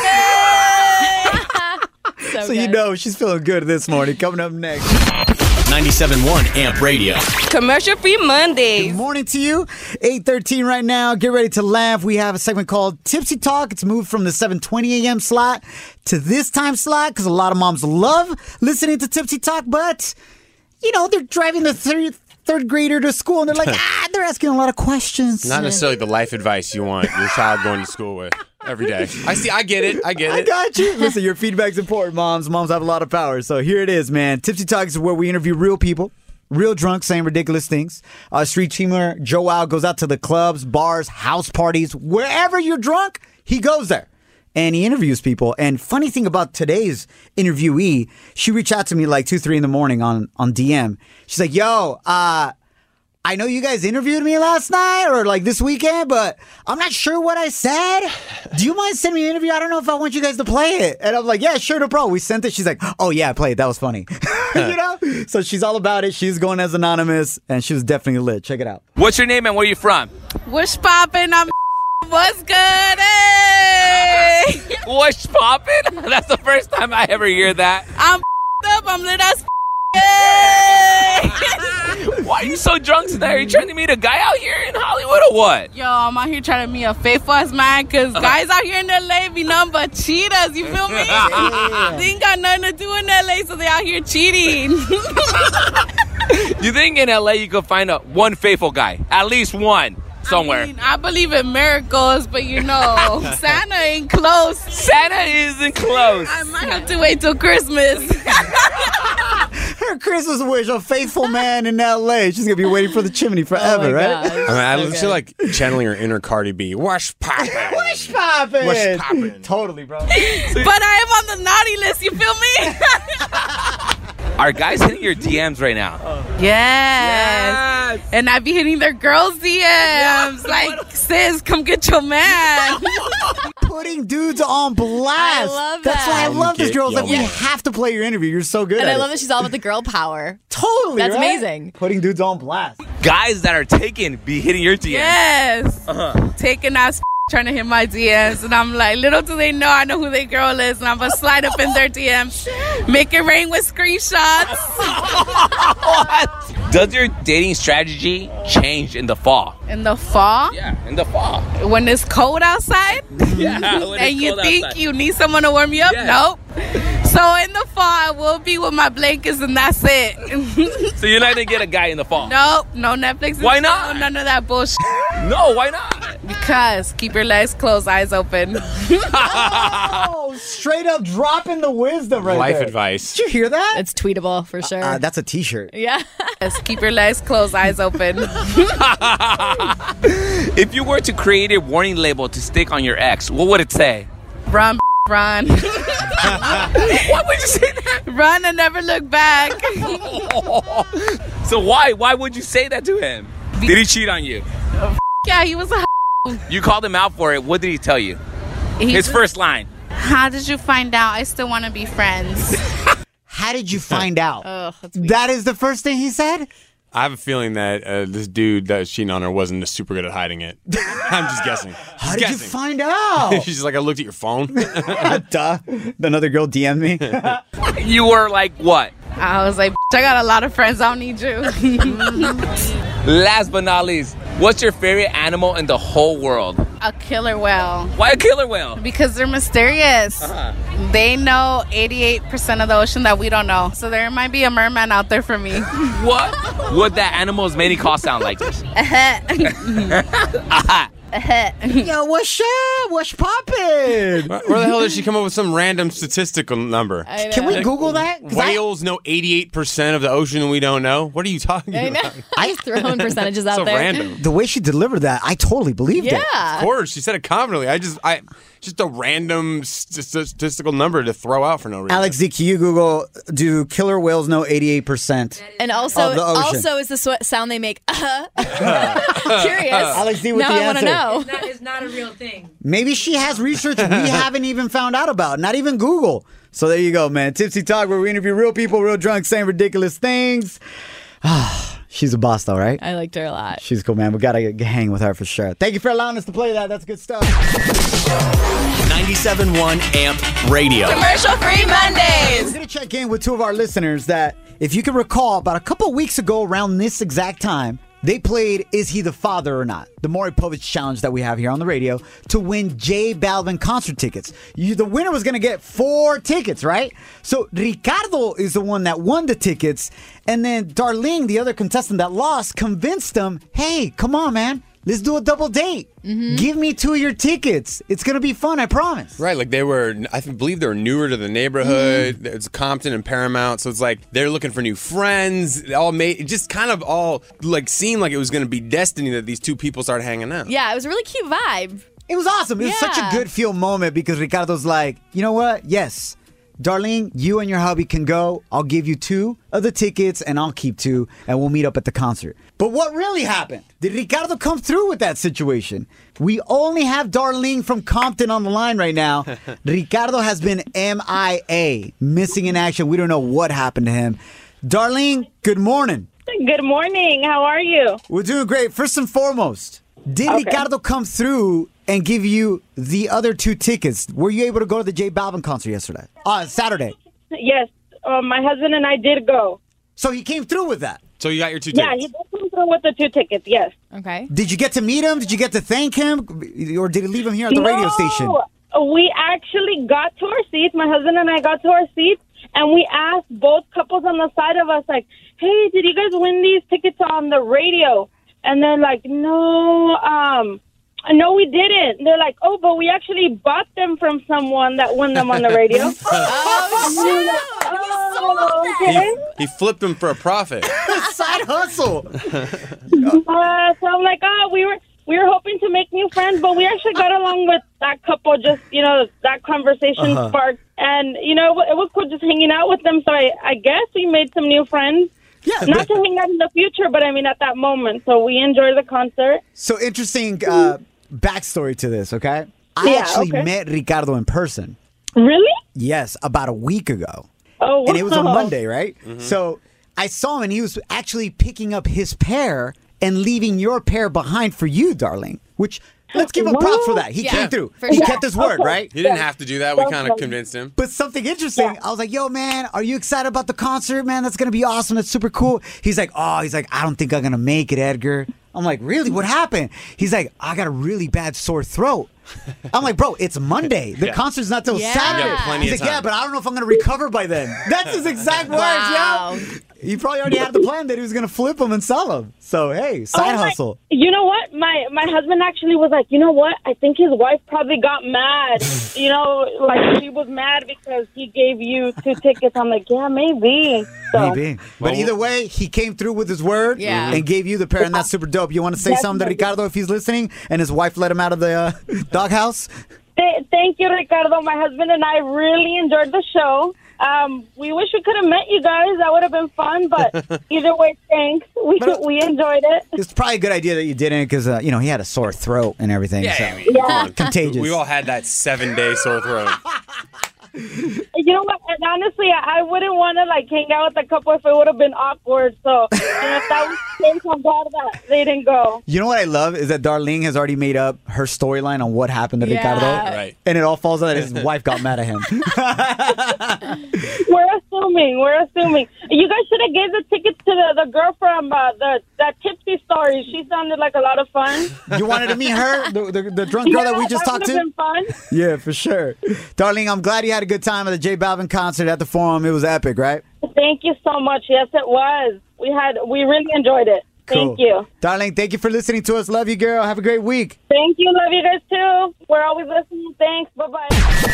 So, So you good. know she's feeling good this morning. Coming up next. ninety-seven point one Amp Radio. Commercial free Mondays. Good morning to you. eight thirteen right now. Get ready to laugh. We have a segment called Tipsy Talk. It's moved from the seven twenty a.m. slot to this time slot because a lot of moms love listening to Tipsy Talk, but, you know, they're driving the third, third grader to school and they're like, ah, they're asking a lot of questions. Not necessarily the life advice you want your child going to school with every day. I see. I get it. I get I it. got you. Listen, your feedback's important, moms. Moms have a lot of power. So here it is, man. Tipsy Talk is where we interview real people, real drunk, saying ridiculous things. Uh, street teamer Joe Wow goes out to the clubs, bars, house parties, wherever you're drunk, he goes there. And he interviews people. And funny thing about today's interviewee, she reached out to me like two, three in the morning on, on D M. She's like, yo, uh, I know you guys interviewed me last night or like this weekend, but I'm not sure what I said. Do you mind sending me an interview? I don't know if I want you guys to play it. And I'm like, yeah, sure, no problem. We sent it. She's like, oh, yeah, play it. That was funny. You know? So she's all about it. She's going as anonymous, and she was definitely lit. Check it out. What's your name and where you from? What's poppin'? I'm what's good? Hey! What's poppin'? That's the first time I ever hear that. I'm up. I'm lit as hey! Why are you so drunk today? Are you trying to meet a guy out here in Hollywood or what? Yo, I'm out here trying to be a faithful ass man because guys out here in L A be nothing but cheaters. You feel me? They ain't got nothing to do in L A, so they out here cheating. You think in L A you could find a one faithful guy? At least one. somewhere. I mean, I believe in miracles, but you know, Santa ain't close. Santa isn't close. I might have to wait till Christmas. Her Christmas wish, a faithful man in L A. She's going to be waiting for the chimney forever, right? I mean, I okay. feel like channeling her inner Cardi B. What's poppin'? What's poppin'? What's poppin'? Totally, bro. But I am on the naughty list, you feel me? Are guys hitting your D Ms right now? Yes. yes. And I be hitting their girls' D Ms. Yeah. Like, sis, come get your man. Putting dudes on blast. I love that. That's why I love this girl. Like, we have to play your interview. You're so good and at it. And I love that she's all about the girl power. Totally, That's right? amazing. Putting dudes on blast. Guys that are taken be hitting your D Ms. Yes. Uh-huh. Taking ass trying to hit my D Ms, and I'm like, little do they know I know who their girl is, and I'm gonna slide up in their D Ms, make it rain with screenshots. Does your dating strategy change in the fall? In the fall? Yeah, in the fall. When it's cold outside? Yeah, when and it's you cold think outside. you need someone to warm you up? Yeah. Nope. So in the fall, I will be with my blankets, and that's it. So you're not gonna get a guy in the fall? Nope, no Netflix. Why not? No, none of that bullshit. No, why not? Because keep your legs closed, eyes open. Oh, straight up dropping the wisdom right Life there. advice. Did you hear that? It's tweetable for sure. Uh, that's a t-shirt. Yeah. Yes, keep your legs closed, eyes open. If you were to create a warning label to stick on your ex, what would it say? Run, run. Why would you say that? Run and never look back. So why? Why would you say that to him? Did he cheat on you? Yeah, he was a You called him out for it. What did he tell you? He His just- first line. How did you find out? I still want to be friends. How did you find out? Oh, that's weird. That is the first thing he said? I have a feeling that uh, this dude that was cheating on her wasn't super good at hiding it. I'm just guessing. Just How did guessing. you find out? She's just like, I looked at your phone. Duh. Another girl D M'd me. You were like, what? I was like, I got a lot of friends. I don't need you. Last but not least, what's your favorite animal in the whole world? A killer whale. Why a killer whale? Because they're mysterious. Uh-huh. They know eighty-eight percent of the ocean that we don't know. So there might be a merman out there for me. What would that animal's many call sound like this? Uh-huh. Yo, what's up? What's poppin'? Where the hell did she come up with some random statistical number? I know. Can we Google that? 'Cause I- Whales know eighty-eight percent of the ocean and we don't know? What are you talking I know. about? I throwing percentages out So there. random. The way she delivered that, I totally believed it. Yeah. Of course, she said it confidently. I just, I, just a random st- statistical number to throw out for no reason. Alex Z, can you Google, do killer whales know eighty-eight percent? And also, Of the ocean. also is the sw- sound they make. Curious. Alex D with now the I want to answer. know. It's not, it's not a real thing. Maybe she has research we haven't even found out about, not even Google. So there you go, man. Tipsy Talk, where we interview real people, real drunk, saying ridiculous things. She's a boss, though, right? I liked her a lot. She's cool, man. We got to hang with her for sure. Thank you for allowing us to play that. That's good stuff. ninety-seven point one Amp Radio. Commercial free Mondays. We're going to check in with two of our listeners that, if you can recall, about a couple weeks ago around this exact time, they played Is He the Father or Not? The Maury Povich challenge that we have here on the radio to win J Balvin concert tickets. You, the winner was going to get four tickets, right? So Ricardo is the one that won the tickets. And then Darlene, the other contestant that lost, convinced them, hey, come on, man. Let's do a double date. Mm-hmm. Give me two of your tickets. It's going to be fun, I promise. Right, like they were, I th- believe they were newer to the neighborhood. Mm-hmm. It's Compton and Paramount, so it's like they're looking for new friends. It all made, it just kind of all like seemed like it was going to be destiny that these two people started hanging out. Yeah, it was a really cute vibe. It was awesome. It was such a Yeah. good feel moment because Ricardo's like, you know what? Yes. Darlene, you and your hubby can go. I'll give you two of the tickets and I'll keep two and we'll meet up at the concert. But what really happened? Did Ricardo come through with that situation? We only have Darlene from Compton on the line right now. Ricardo has been M I A, missing in action. We don't know what happened to him. Darlene, good morning. Good morning. How are you? We're doing great. First and foremost, did Okay. Ricardo come through and give you the other two tickets? Were you able to go to the J Balvin concert yesterday? Uh, Saturday. Yes, uh, my husband and I did go. So he came through with that. So you got your two Yeah, tickets. he did come through with the two tickets, yes. Okay. Did you get to meet him? Did you get to thank him? Or did he leave him here at the radio station? No, we actually got to our seats. My husband and I got to our seats, and we asked both couples on the side of us, like, hey, did you guys win these tickets on the radio? And they're like, no, um, no, we didn't. They're like, oh, but we actually bought them from someone that won them on the radio. oh, oh, okay. He, he flipped them for a profit. Side hustle. uh, so I'm like, oh, we were we were hoping to make new friends, but we actually got along with that couple. Just, you know, that conversation Uh-huh. sparked. And, you know, it was cool just hanging out with them. So I, I guess we made some new friends. Yeah, Not to hang out in the future, but I mean at that moment. So we enjoyed the concert. So interesting uh, backstory to this, okay? I Yeah, actually okay. met Ricardo in person. Really? Yes, about a week ago. Oh, And it was on wow. Monday, right? So I saw him and he was actually picking up his pair and leaving your pair behind for you, darling. Which, let's give him props for that. He Yeah, came through. for He sure. kept his word, Okay. right? He didn't have to do that. We kind of convinced him. But something interesting, I was like, yo, man, are you excited about the concert, man? That's going to be awesome. That's super cool. He's like, oh, he's like, I don't think I'm going to make it, Edgar. I'm like, really? What happened? He's like, I got a really bad sore throat. I'm like, bro, it's Monday. The Yeah. concert's not till Yeah. Saturday. You got plenty He's of like, yeah, time. but I don't know if I'm going to recover by then. That's his exact words, Wow. yo. He probably already had the plan that he was going to flip them and sell them. So, hey, side Oh, my- hustle. You know what? My my husband actually was like, you know what? I think his wife probably got mad. you know, like she was mad because he gave you two tickets. I'm like, yeah, maybe. So, Maybe. But either way, he came through with his word Yeah. and gave you the pair, and that's super dope. You want to say something to Ricardo if he's listening and his wife let him out of the uh, doghouse? Th- thank you, Ricardo. My husband and I really enjoyed the show. Um, we wish we could have met you guys. That would have been fun. But either way, thanks. We we enjoyed it. It's probably a good idea that you didn't because, uh, you know, he had a sore throat and everything. Yeah, so. I mean, come on. Contagious. We all had that seven-day sore throat. You know what? And honestly, I I wouldn't want to like hang out with a couple if it would have been awkward. So you know, if that was the case, I'm glad that they didn't go. You know what I love is that Darlene has already made up her storyline on what happened to Yeah. Ricardo. Right. And it all falls out that his wife got mad at him. We're assuming. We're assuming. You guys should have gave the tickets to the, the girl from uh, the that Tipsy Story. She sounded like a lot of fun. You wanted to meet her? The, the, the drunk girl Yeah, that we just talked would to? have been fun. Yeah, for sure. Darlene, I'm glad you had a good time at the J Balvin concert at the Forum. It was epic, right? Thank you so much. Yes, it was. We had we really enjoyed it. Thank Cool. you. Darlene, thank you for listening to us. Love you, girl. Have a great week. Thank you. Love you guys too. We're always listening. Thanks. Bye bye.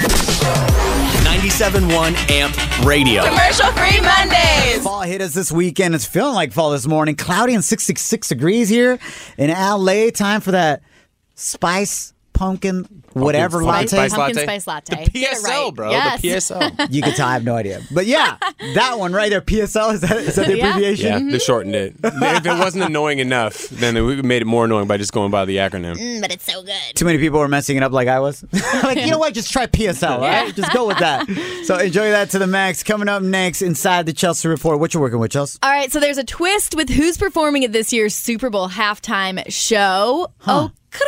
ninety-seven point one Amp Radio. Commercial free Mondays. Fall hit us this weekend. It's feeling like fall this morning. Cloudy and sixty-six degrees here in L A. Time for that spice pumpkin whatever Pumpkin latte. spice Pumpkin latte. spice latte. The P Get it S L, right. bro. Yes. The P S L. You can tell. I have no idea. But yeah, that one right there. P S L, is that, is that the Yeah. abbreviation? Yeah, they shortened it. If it wasn't annoying enough, then we made it more annoying by just going by the acronym. Mm, but it's so good. Too many people were messing it up like I was. Like, you know what? Just try P S L, all right? Just go with that. So enjoy that to the max. Coming up next inside the Chelsea Report. What you working with, Chelsea? All right, so there's a twist with who's performing at this year's Super Bowl halftime show. Oh,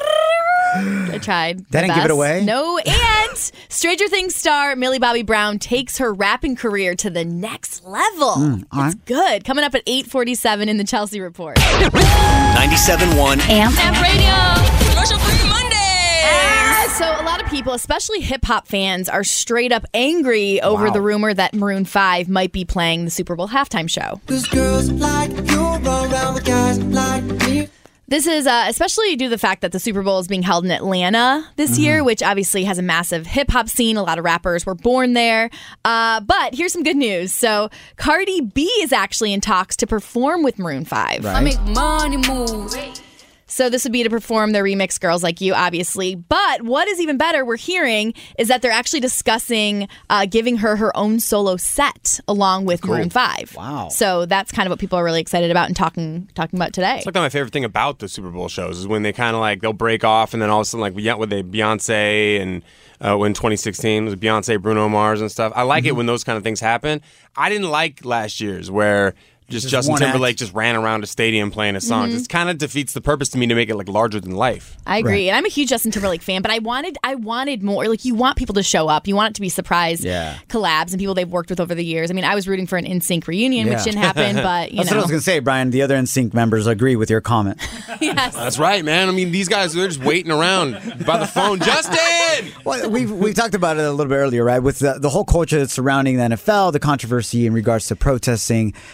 I tried. That my didn't give it best. away? No, and Stranger Things star Millie Bobby Brown takes her rapping career to the next level. Mm, all it's good. Coming up at eight forty-seven in the Chelsea Report. ninety-seven point one Amp. Amp Radio. Commercial free Mondays. Ah, so a lot of people, especially hip-hop fans, are straight up angry over Wow. the rumor that Maroon five might be playing the Super Bowl halftime show. girls like you around with guys like me. This is uh, especially due to the fact that the Super Bowl is being held in Atlanta this Mm-hmm. year, which obviously has a massive hip hop scene. A lot of rappers were born there. Uh, but here's some good news. So Cardi B is actually in talks to perform with Maroon five. I make money move. So this would be to perform their remix Girls Like You, obviously. But what is even better, we're hearing, is that they're actually discussing uh, giving her her own solo set along with Maroon five. Wow. So that's kind of what people are really excited about and talking talking about today. It's like my favorite thing about the Super Bowl shows is when they kind of like they'll break off and then all of a sudden like yeah, with they Beyonce and uh, when twenty sixteen was Beyonce, Bruno Mars and stuff. I like Mm-hmm. it when those kind of things happen. I didn't like last year's where. Just, Just Justin one Timberlake act. just ran around a stadium playing his songs. Mhm. It kind of defeats the purpose to me to make it like larger than life. I agree, and I'm a huge Justin Timberlake fan, but I wanted, I wanted more. Like, you want people to show up, you want it to be surprise Yeah. collabs and people they've worked with over the years. I mean, I was rooting for an N Sync reunion, Yeah. which didn't happen, but you That's know, what I was going to say, Brian. The other N Sync members agree with your comment. yes. That's right, man. I mean, these guys, they're just waiting around by the phone. Justin! Well, we've, we've talked about it a little bit earlier, right? With the, the whole culture that's surrounding the N F L, the controversy in regards to protesting the national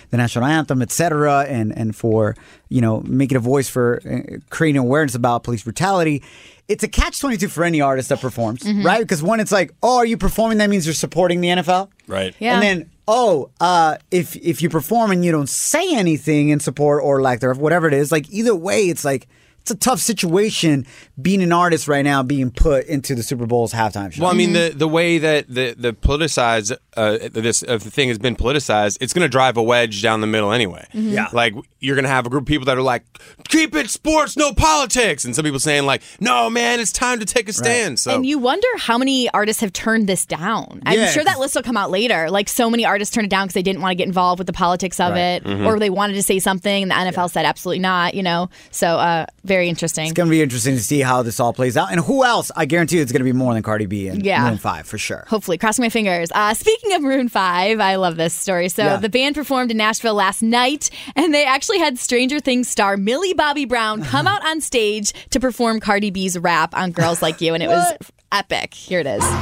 national anthem, et cetera, and and for you know making a voice for uh, creating awareness about police brutality. It's a catch twenty-two for any artist that performs, Mm-hmm. right? Because one, it's like, oh, are you performing? That means you're supporting the N F L, Right. Yeah. and then, oh, uh, if if you perform and you don't say anything in support or lack thereof, whatever it is, like either way, it's like it's a tough situation being an artist right now, being put into the Super Bowl's halftime show. Well, I mean, the the way that the the politicized uh, this uh, the thing has been politicized, it's going to drive a wedge down the middle anyway. Mm-hmm. Yeah. Like you're going to have a group of people that are like, keep it sports, no politics, and some people saying like, no, man, it's time to take a stand. So And you wonder how many artists have turned this down. I'm Yeah. sure that list will come out later. Like so many artists turned it down because they didn't want to get involved with the politics of Right. it, Mhm. or they wanted to say something and the N F L said absolutely not. You know, so uh, very interesting. It's going to be interesting to see how this all plays out. And who else? I guarantee you it's going to be more than Cardi B and Yeah. Maroon five for sure. Hopefully, crossing my fingers. Uh, speaking of Maroon five, I love this story. So Yeah. the band performed in Nashville last night, and they actually had Stranger Things star Millie Bobby Brown come out on stage to perform Cardi B's rap on Girls Like You, and it was epic. Here it is.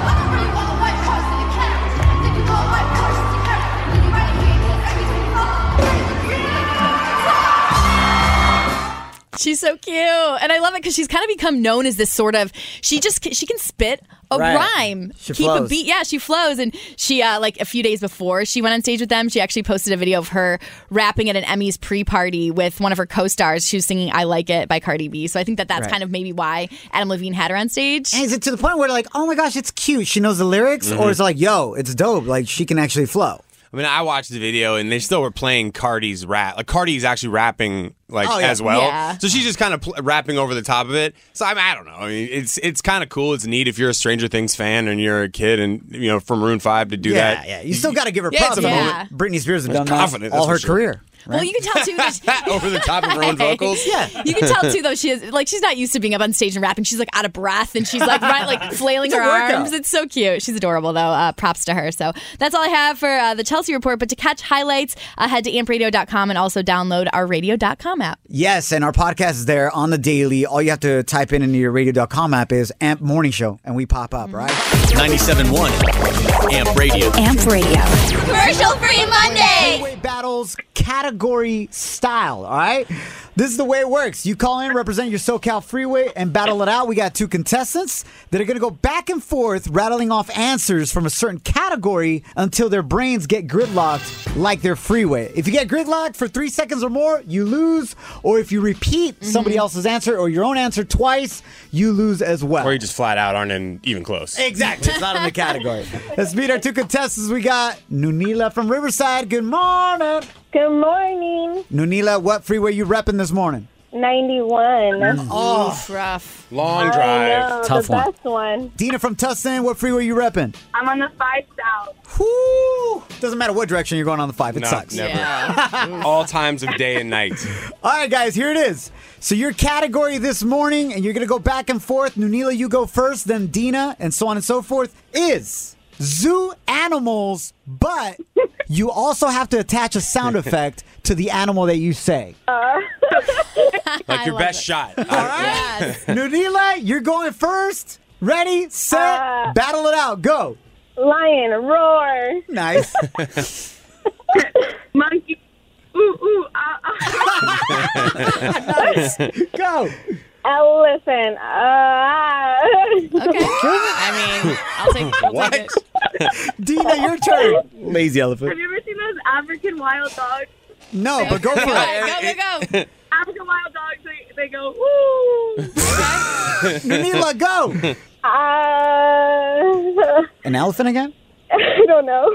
She's so cute, and I love it because she's kind of become known as this sort of. She just she can spit a Right. rhyme, She keep a flows. beat. Yeah, she flows, and she uh, like a few days before she went on stage with them, she actually posted a video of her rapping at an Emmys pre-party with one of her co-stars. She was singing "I Like It" by Cardi B. So I think that that's Right. kind of maybe why Adam Levine had her on stage. And is it to the point where like, oh my gosh, it's cute, she knows the lyrics, Mhm. or is it like, yo, it's dope, like she can actually flow? I mean, I watched the video and they still were playing Cardi's rap. Like Cardi's actually rapping like Oh, yeah. as well. Yeah. So she's just kind of pl- rapping over the top of it. So I, mean, I don't know. I mean, it's it's kind of cool. It's neat if you're a Stranger Things fan and you're a kid and you know from Maroon five to do yeah, that. yeah. You still got to give her Yeah, props. it's a I mean, moment. Britney Spears has There's done that confidence, all that's her for sure. career. Well, you can tell too. That over the top of her own vocals. Yeah. You can tell too, though. She is like she's not used to being up on stage and rapping. She's like out of breath and she's like right, like flailing It's a her workout. arms. It's so cute. She's adorable, though. Uh, props to her. So that's all I have for uh, the Chelsea Report. But to catch highlights, uh, head to amp radio dot com and also download our radio dot com app. Yes, and our podcast is there on the daily. All you have to type in into your radio dot com app is Amp Morning Show, and we pop up, right? ninety-seven point one Amp Radio. Amp Radio. Commercial free Monday. Freeway battles category style, all right? This is the way it works. You call in, represent your SoCal Freeway, and battle it out. We got two contestants that are going to go back and forth, rattling off answers from a certain category until their brains get gridlocked like their freeway. If you get gridlocked for three seconds or more, you lose. Or if you repeat somebody else's answer or your own answer twice, you lose as well. Or you just flat out aren't in, even close. Exactly. It's not in the category. Let's meet our two contestants. We got Nunila from Riverside. Good morning. Good morning. Nunila, what freeway you repping this morning? ninety-one. Oh, rough. Long I drive. know, Tough the one. best one. Dina from Tustin, what freeway you repping? I'm on the five south. Whoo! Doesn't matter what direction you're going on the five. It No, sucks. never. All times of day and night. All right, guys, here it is. So your category this morning, and you're going to go back and forth. Nunila, you go first, then Dina, and so on and so forth, is zoo animals, but you also have to attach a sound effect to the animal that you say. Uh, Like your best shot. All right? Nunila, you're going first. Ready, set, Uh, battle it out. Go. lion, roar. Nice. Monkey. Ooh, ooh, ah, ah. Nice. Go. Elephant. Uh, Okay. I mean, I'll take, I'll What? take it. Dina, your turn. Lazy elephant. Have you ever seen those African wild dogs? No, but go for All it. right, go, go, go. African wild dogs, they, they go, woo. Nunila, go. Uh, An elephant again? I don't know.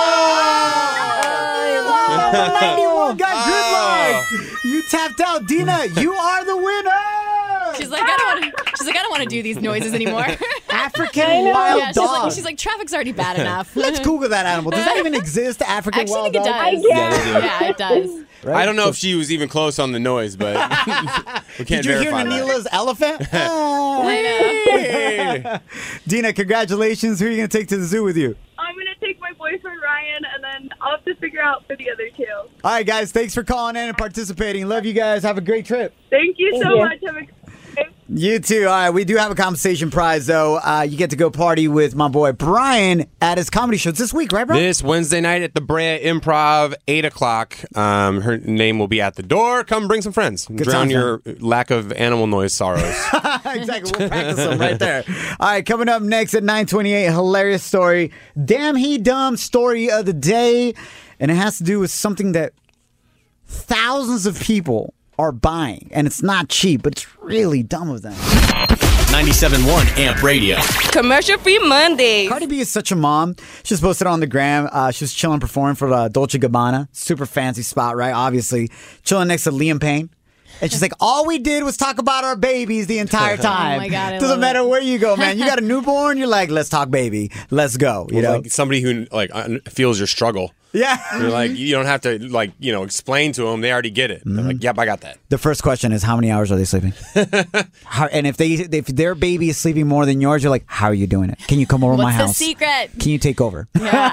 Oh, ninety-one got gridlocked. You tapped out. Dina, you are the winner. She's like, I don't want to. She's like, I don't want to do these noises anymore. African wild yeah, she's like, dog. she's like, traffic's already bad enough. Let's Google that animal. Does that even exist? African Actually, I wild think it dog? does. Yeah, they do. Yeah, it does. Right? I don't know if she was even close on the noise, but we can't Did you hear verify that. Nunila's elephant? Oh. Hey. Dina, congratulations. Who are you going to take to the zoo with you? I'm going to take my boyfriend Ryan, and then I'll have to figure out for the other two. All right, guys. Thanks for calling in and participating. Love you guys. Have a great trip. Thank you Thank so you. much. Have a You too. All right, we do have a compensation prize, though. Uh, you get to go party with my boy Brian at his comedy show. It's this week, right, bro? This Wednesday night at the Brea Improv, eight o'clock. Um, her name will be at the door. Come bring some friends. Good Drown times, your lack of animal noise sorrows. Exactly. We'll practice them right there. All right, coming up next at nine twenty-eight, hilarious story. Damn He Dumb story of the day. And it has to do with something that thousands of people are buying. And it's not cheap, but it's really dumb of them. ninety-seven point one Amp Radio. Commercial free Mondays. Cardi B is such a mom. She just posted on the gram. Uh, she was chilling, performing for uh, Dolce Gabbana. Super fancy spot, right? Obviously. Chilling next to Liam Payne. And she's like, all we did was talk about our babies the entire time. Oh my God, I Doesn't love matter it. where you go, man. You got a newborn, you're like, let's talk baby. Let's go. You know? Like somebody who like un- feels your struggle. Yeah. You're like, you don't have to like, you know, explain to them. They already get it. They're like, yep, I got that. The first question is, how many hours are they sleeping? how, and if they if their baby is sleeping more than yours, you're like, how are you doing it? Can you come over to my What's the house? secret? Can you take over?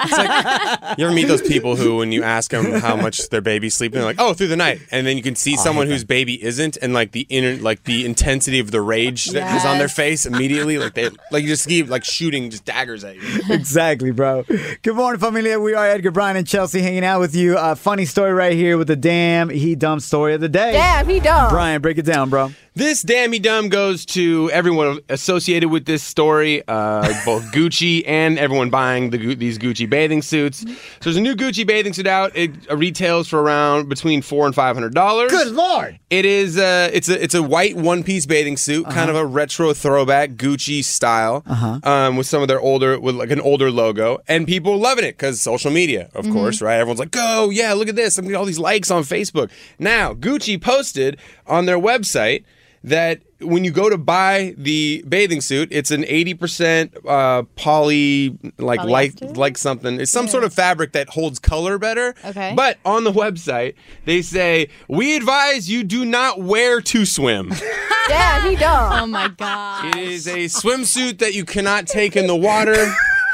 You ever meet those people who, when you ask them how much their baby's sleeping, they're like, oh, through the night. And then you can see Oh, I someone hate whose baby isn't, and like the inner, like the intensity of the rage that is on their Yes. face immediately. Like they, like you just keep like shooting just daggers at you. Exactly, bro. Good morning, familia. We are Edgar, Brian, and Chelsea hanging out with you. A funny story right here with the Damn He Dumb story of the day. Damn, he dumb. Brian, break it down, bro. This Damn He Dumb goes to everyone associated with this story, uh, both Gucci and everyone buying the, these Gucci bathing suits. So there's a new Gucci bathing suit out. It uh, retails for around between four and five hundred dollars. Good Lord. It is. Uh, it's a it's a white one piece bathing suit, uh-huh. kind of a retro throwback Gucci style, uh-huh. um, with some of their older with like an older logo, and people loving it because social media, of mm-hmm. course, right? Everyone's like, "Go, yeah, look at this! I'm getting all these likes on Facebook." Now, Gucci posted on their website that when you go to buy the bathing suit, it's an eighty percent uh, poly, like like like something. It's some yeah. sort of fabric that holds color better. Okay. But on the website, they say, we advise you do not wear to swim. Yeah, he dumb. Oh my God. It is a swimsuit that you cannot take in the water.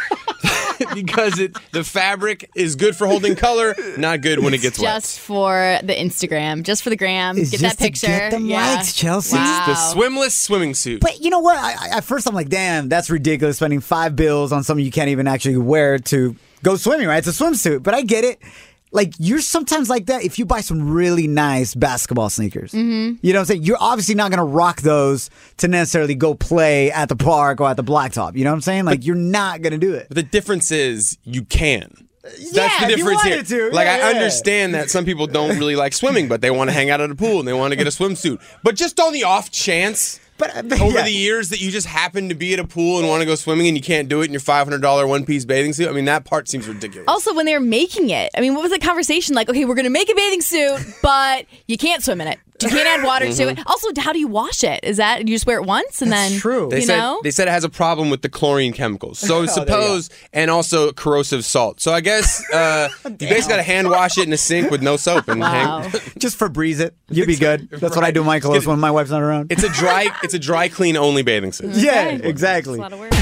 Because it the fabric is good for holding color, not good when it gets wet. Just for the Instagram, just for the gram. It's get just that picture. To get them yeah. likes, Chelsea. Wow. The swimless swimming suit. But you know what? I, I, at first, I'm like, damn, that's ridiculous. Spending five bills on something you can't even actually wear to go swimming, right? It's a swimsuit. But I get it. Like, you're sometimes like that if you buy some really nice basketball sneakers. Mm-hmm. You know what I'm saying? You're obviously not going to rock those to necessarily go play at the park or at the blacktop. You know what I'm saying? Like, but, you're not going to do it. But the difference is you can. That's yeah, the difference if you here. To. Like, yeah, I yeah. understand that some people don't really like swimming, but they want to hang out at a pool and they want to get a swimsuit. But just on the off chance... But, but over yeah. the years that you just happen to be at a pool and want to go swimming and you can't do it in your five hundred dollars one-piece bathing suit, I mean, that part seems ridiculous. Also, when they were making it, I mean, what was the conversation like? Okay, we're going to make a bathing suit, but you can't swim in it. You can't add water mm-hmm. to it. Also, how do you wash it? Is that, you just wear it once and That's then, true. They you said, know? They said it has a problem with the chlorine chemicals. So suppose, and also corrosive salt. So I guess uh, you basically got to hand wash it in a sink with no soap. and Wow. hang. Just Febreze it. You'd be good. That's right. what I do with my clothes when my wife's not around. It's a dry, it's a dry clean only bathing suit. Yeah, exactly. That's a lot of work.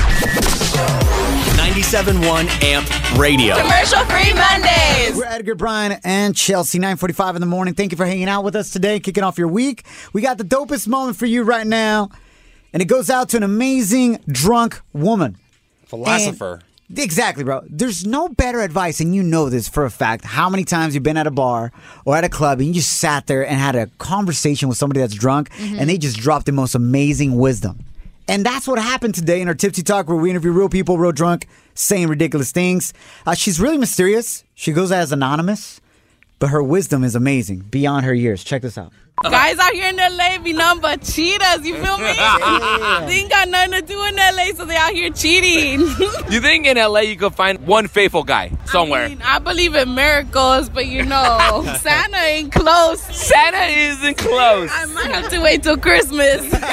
ninety-seven point one Amp Radio. Commercial free Mondays. We're Edgar, Brian, and Chelsea. nine forty-five in the morning. Thank you for hanging out with us today, kicking off your week. We got the dopest moment for you right now, and it goes out to an amazing drunk woman. Philosopher. And exactly, bro. There's no better advice, and you know this for a fact. How many times you've been at a bar or at a club and you just sat there and had a conversation with somebody that's drunk, mm-hmm. and they just dropped the most amazing wisdom. And that's what happened today in our Tipsy Talk, where we interview real people, real drunk, saying ridiculous things. Uh, she's really mysterious. She goes as anonymous, but her wisdom is amazing, beyond her years. Check this out. Guys out here in L A be nothing but cheaters, you feel me? Yeah. They ain't got nothing to do in L A, so they out here cheating. You think in L A you could find one faithful guy somewhere? I mean, I believe in miracles, but you know, Santa ain't close. Santa isn't close. I might have to wait till Christmas. But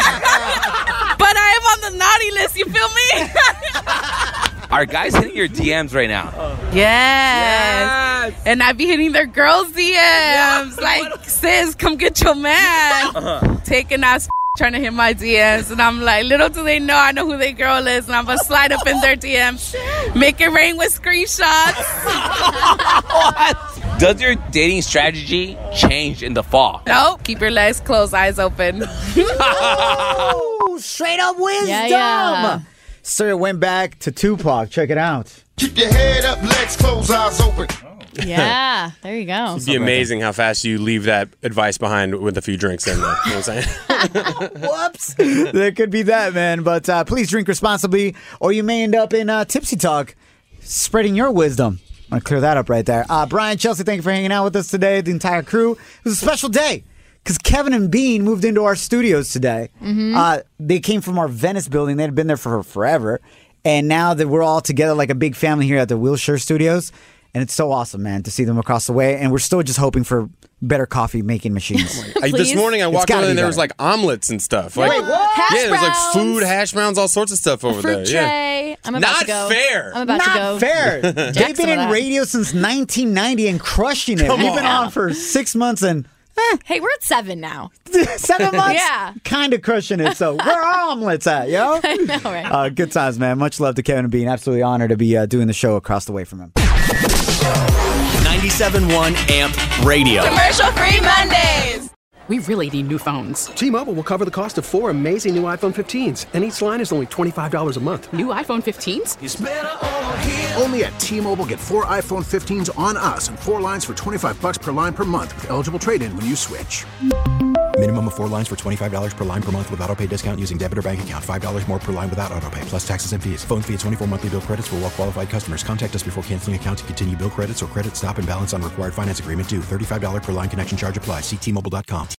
I am on the naughty list, you feel me? Are guys hitting your D Ms right now? Yes. yes. And I be hitting their girls' D Ms. Yeah. Like, sis, come get your man. Uh-huh. Taking ass trying to hit my D Ms. And I'm like, little do they know I know who their girl is. And I'm going to slide up in their D Ms. Make it rain with screenshots. What? Does your dating strategy change in the fall? Nope. Keep your legs closed, eyes open. Straight up wisdom. Yeah, yeah. Sir went back to Tupac. Check it out. Keep your head up, legs closed, eyes open. Yeah, there you go. It'd be amazing how fast you leave that advice behind with a few drinks in there. You know what I'm saying? Whoops. There could be that, man. But uh, please drink responsibly, or you may end up in uh, Tipsy Talk, spreading your wisdom. I'm going to clear that up right there. Uh, Brian, Chelsea, thank you for hanging out with us today, the entire crew. It was a special day because Kevin and Bean moved into our studios today. Mm-hmm. Uh, they came from our Venice building. They had been there for forever. And now that we're all together like a big family here at the Wilshire Studios, and it's so awesome, man, to see them across the way. And we're still just hoping for better coffee making machines. I, this morning I It's walked gotta over be and there was better. like omelets and stuff. Like, Wait, what? Hash yeah, there's like browns. food, hash browns, all sorts of stuff over Fruit there. Yeah. tray. I'm about Not to go. fair. I'm about Not to go. fair. jack They've some been of in that. radio since nineteen ninety and crushing it. Come We've been on. on for six months and Hey, we're at seven now. seven months. Yeah. Kind of crushing it. So where are omelets at, yo? I know, right? Uh, good times, man. Much love to Kevin and Bean. Absolutely honored to be uh, doing the show across the way from him. ninety-seven point one Amp Radio. Commercial free Mondays. We really need new phones. T-Mobile will cover the cost of four amazing new iPhone fifteens, and each line is only twenty-five dollars a month. New iPhone fifteens? Only at T-Mobile, get four iPhone fifteens on us and four lines for twenty-five bucks per line per month with eligible trade-in when you switch. Minimum of four lines for twenty-five dollars per line per month with autopay discount using debit or bank account. five dollars more per line without autopay, plus taxes and fees. Phone fee at twenty-four monthly bill credits for well-qualified customers. Contact us before canceling account to continue bill credits or credit stop and balance on required finance agreement due. thirty-five dollars per line connection charge applies. See T Mobile dot com.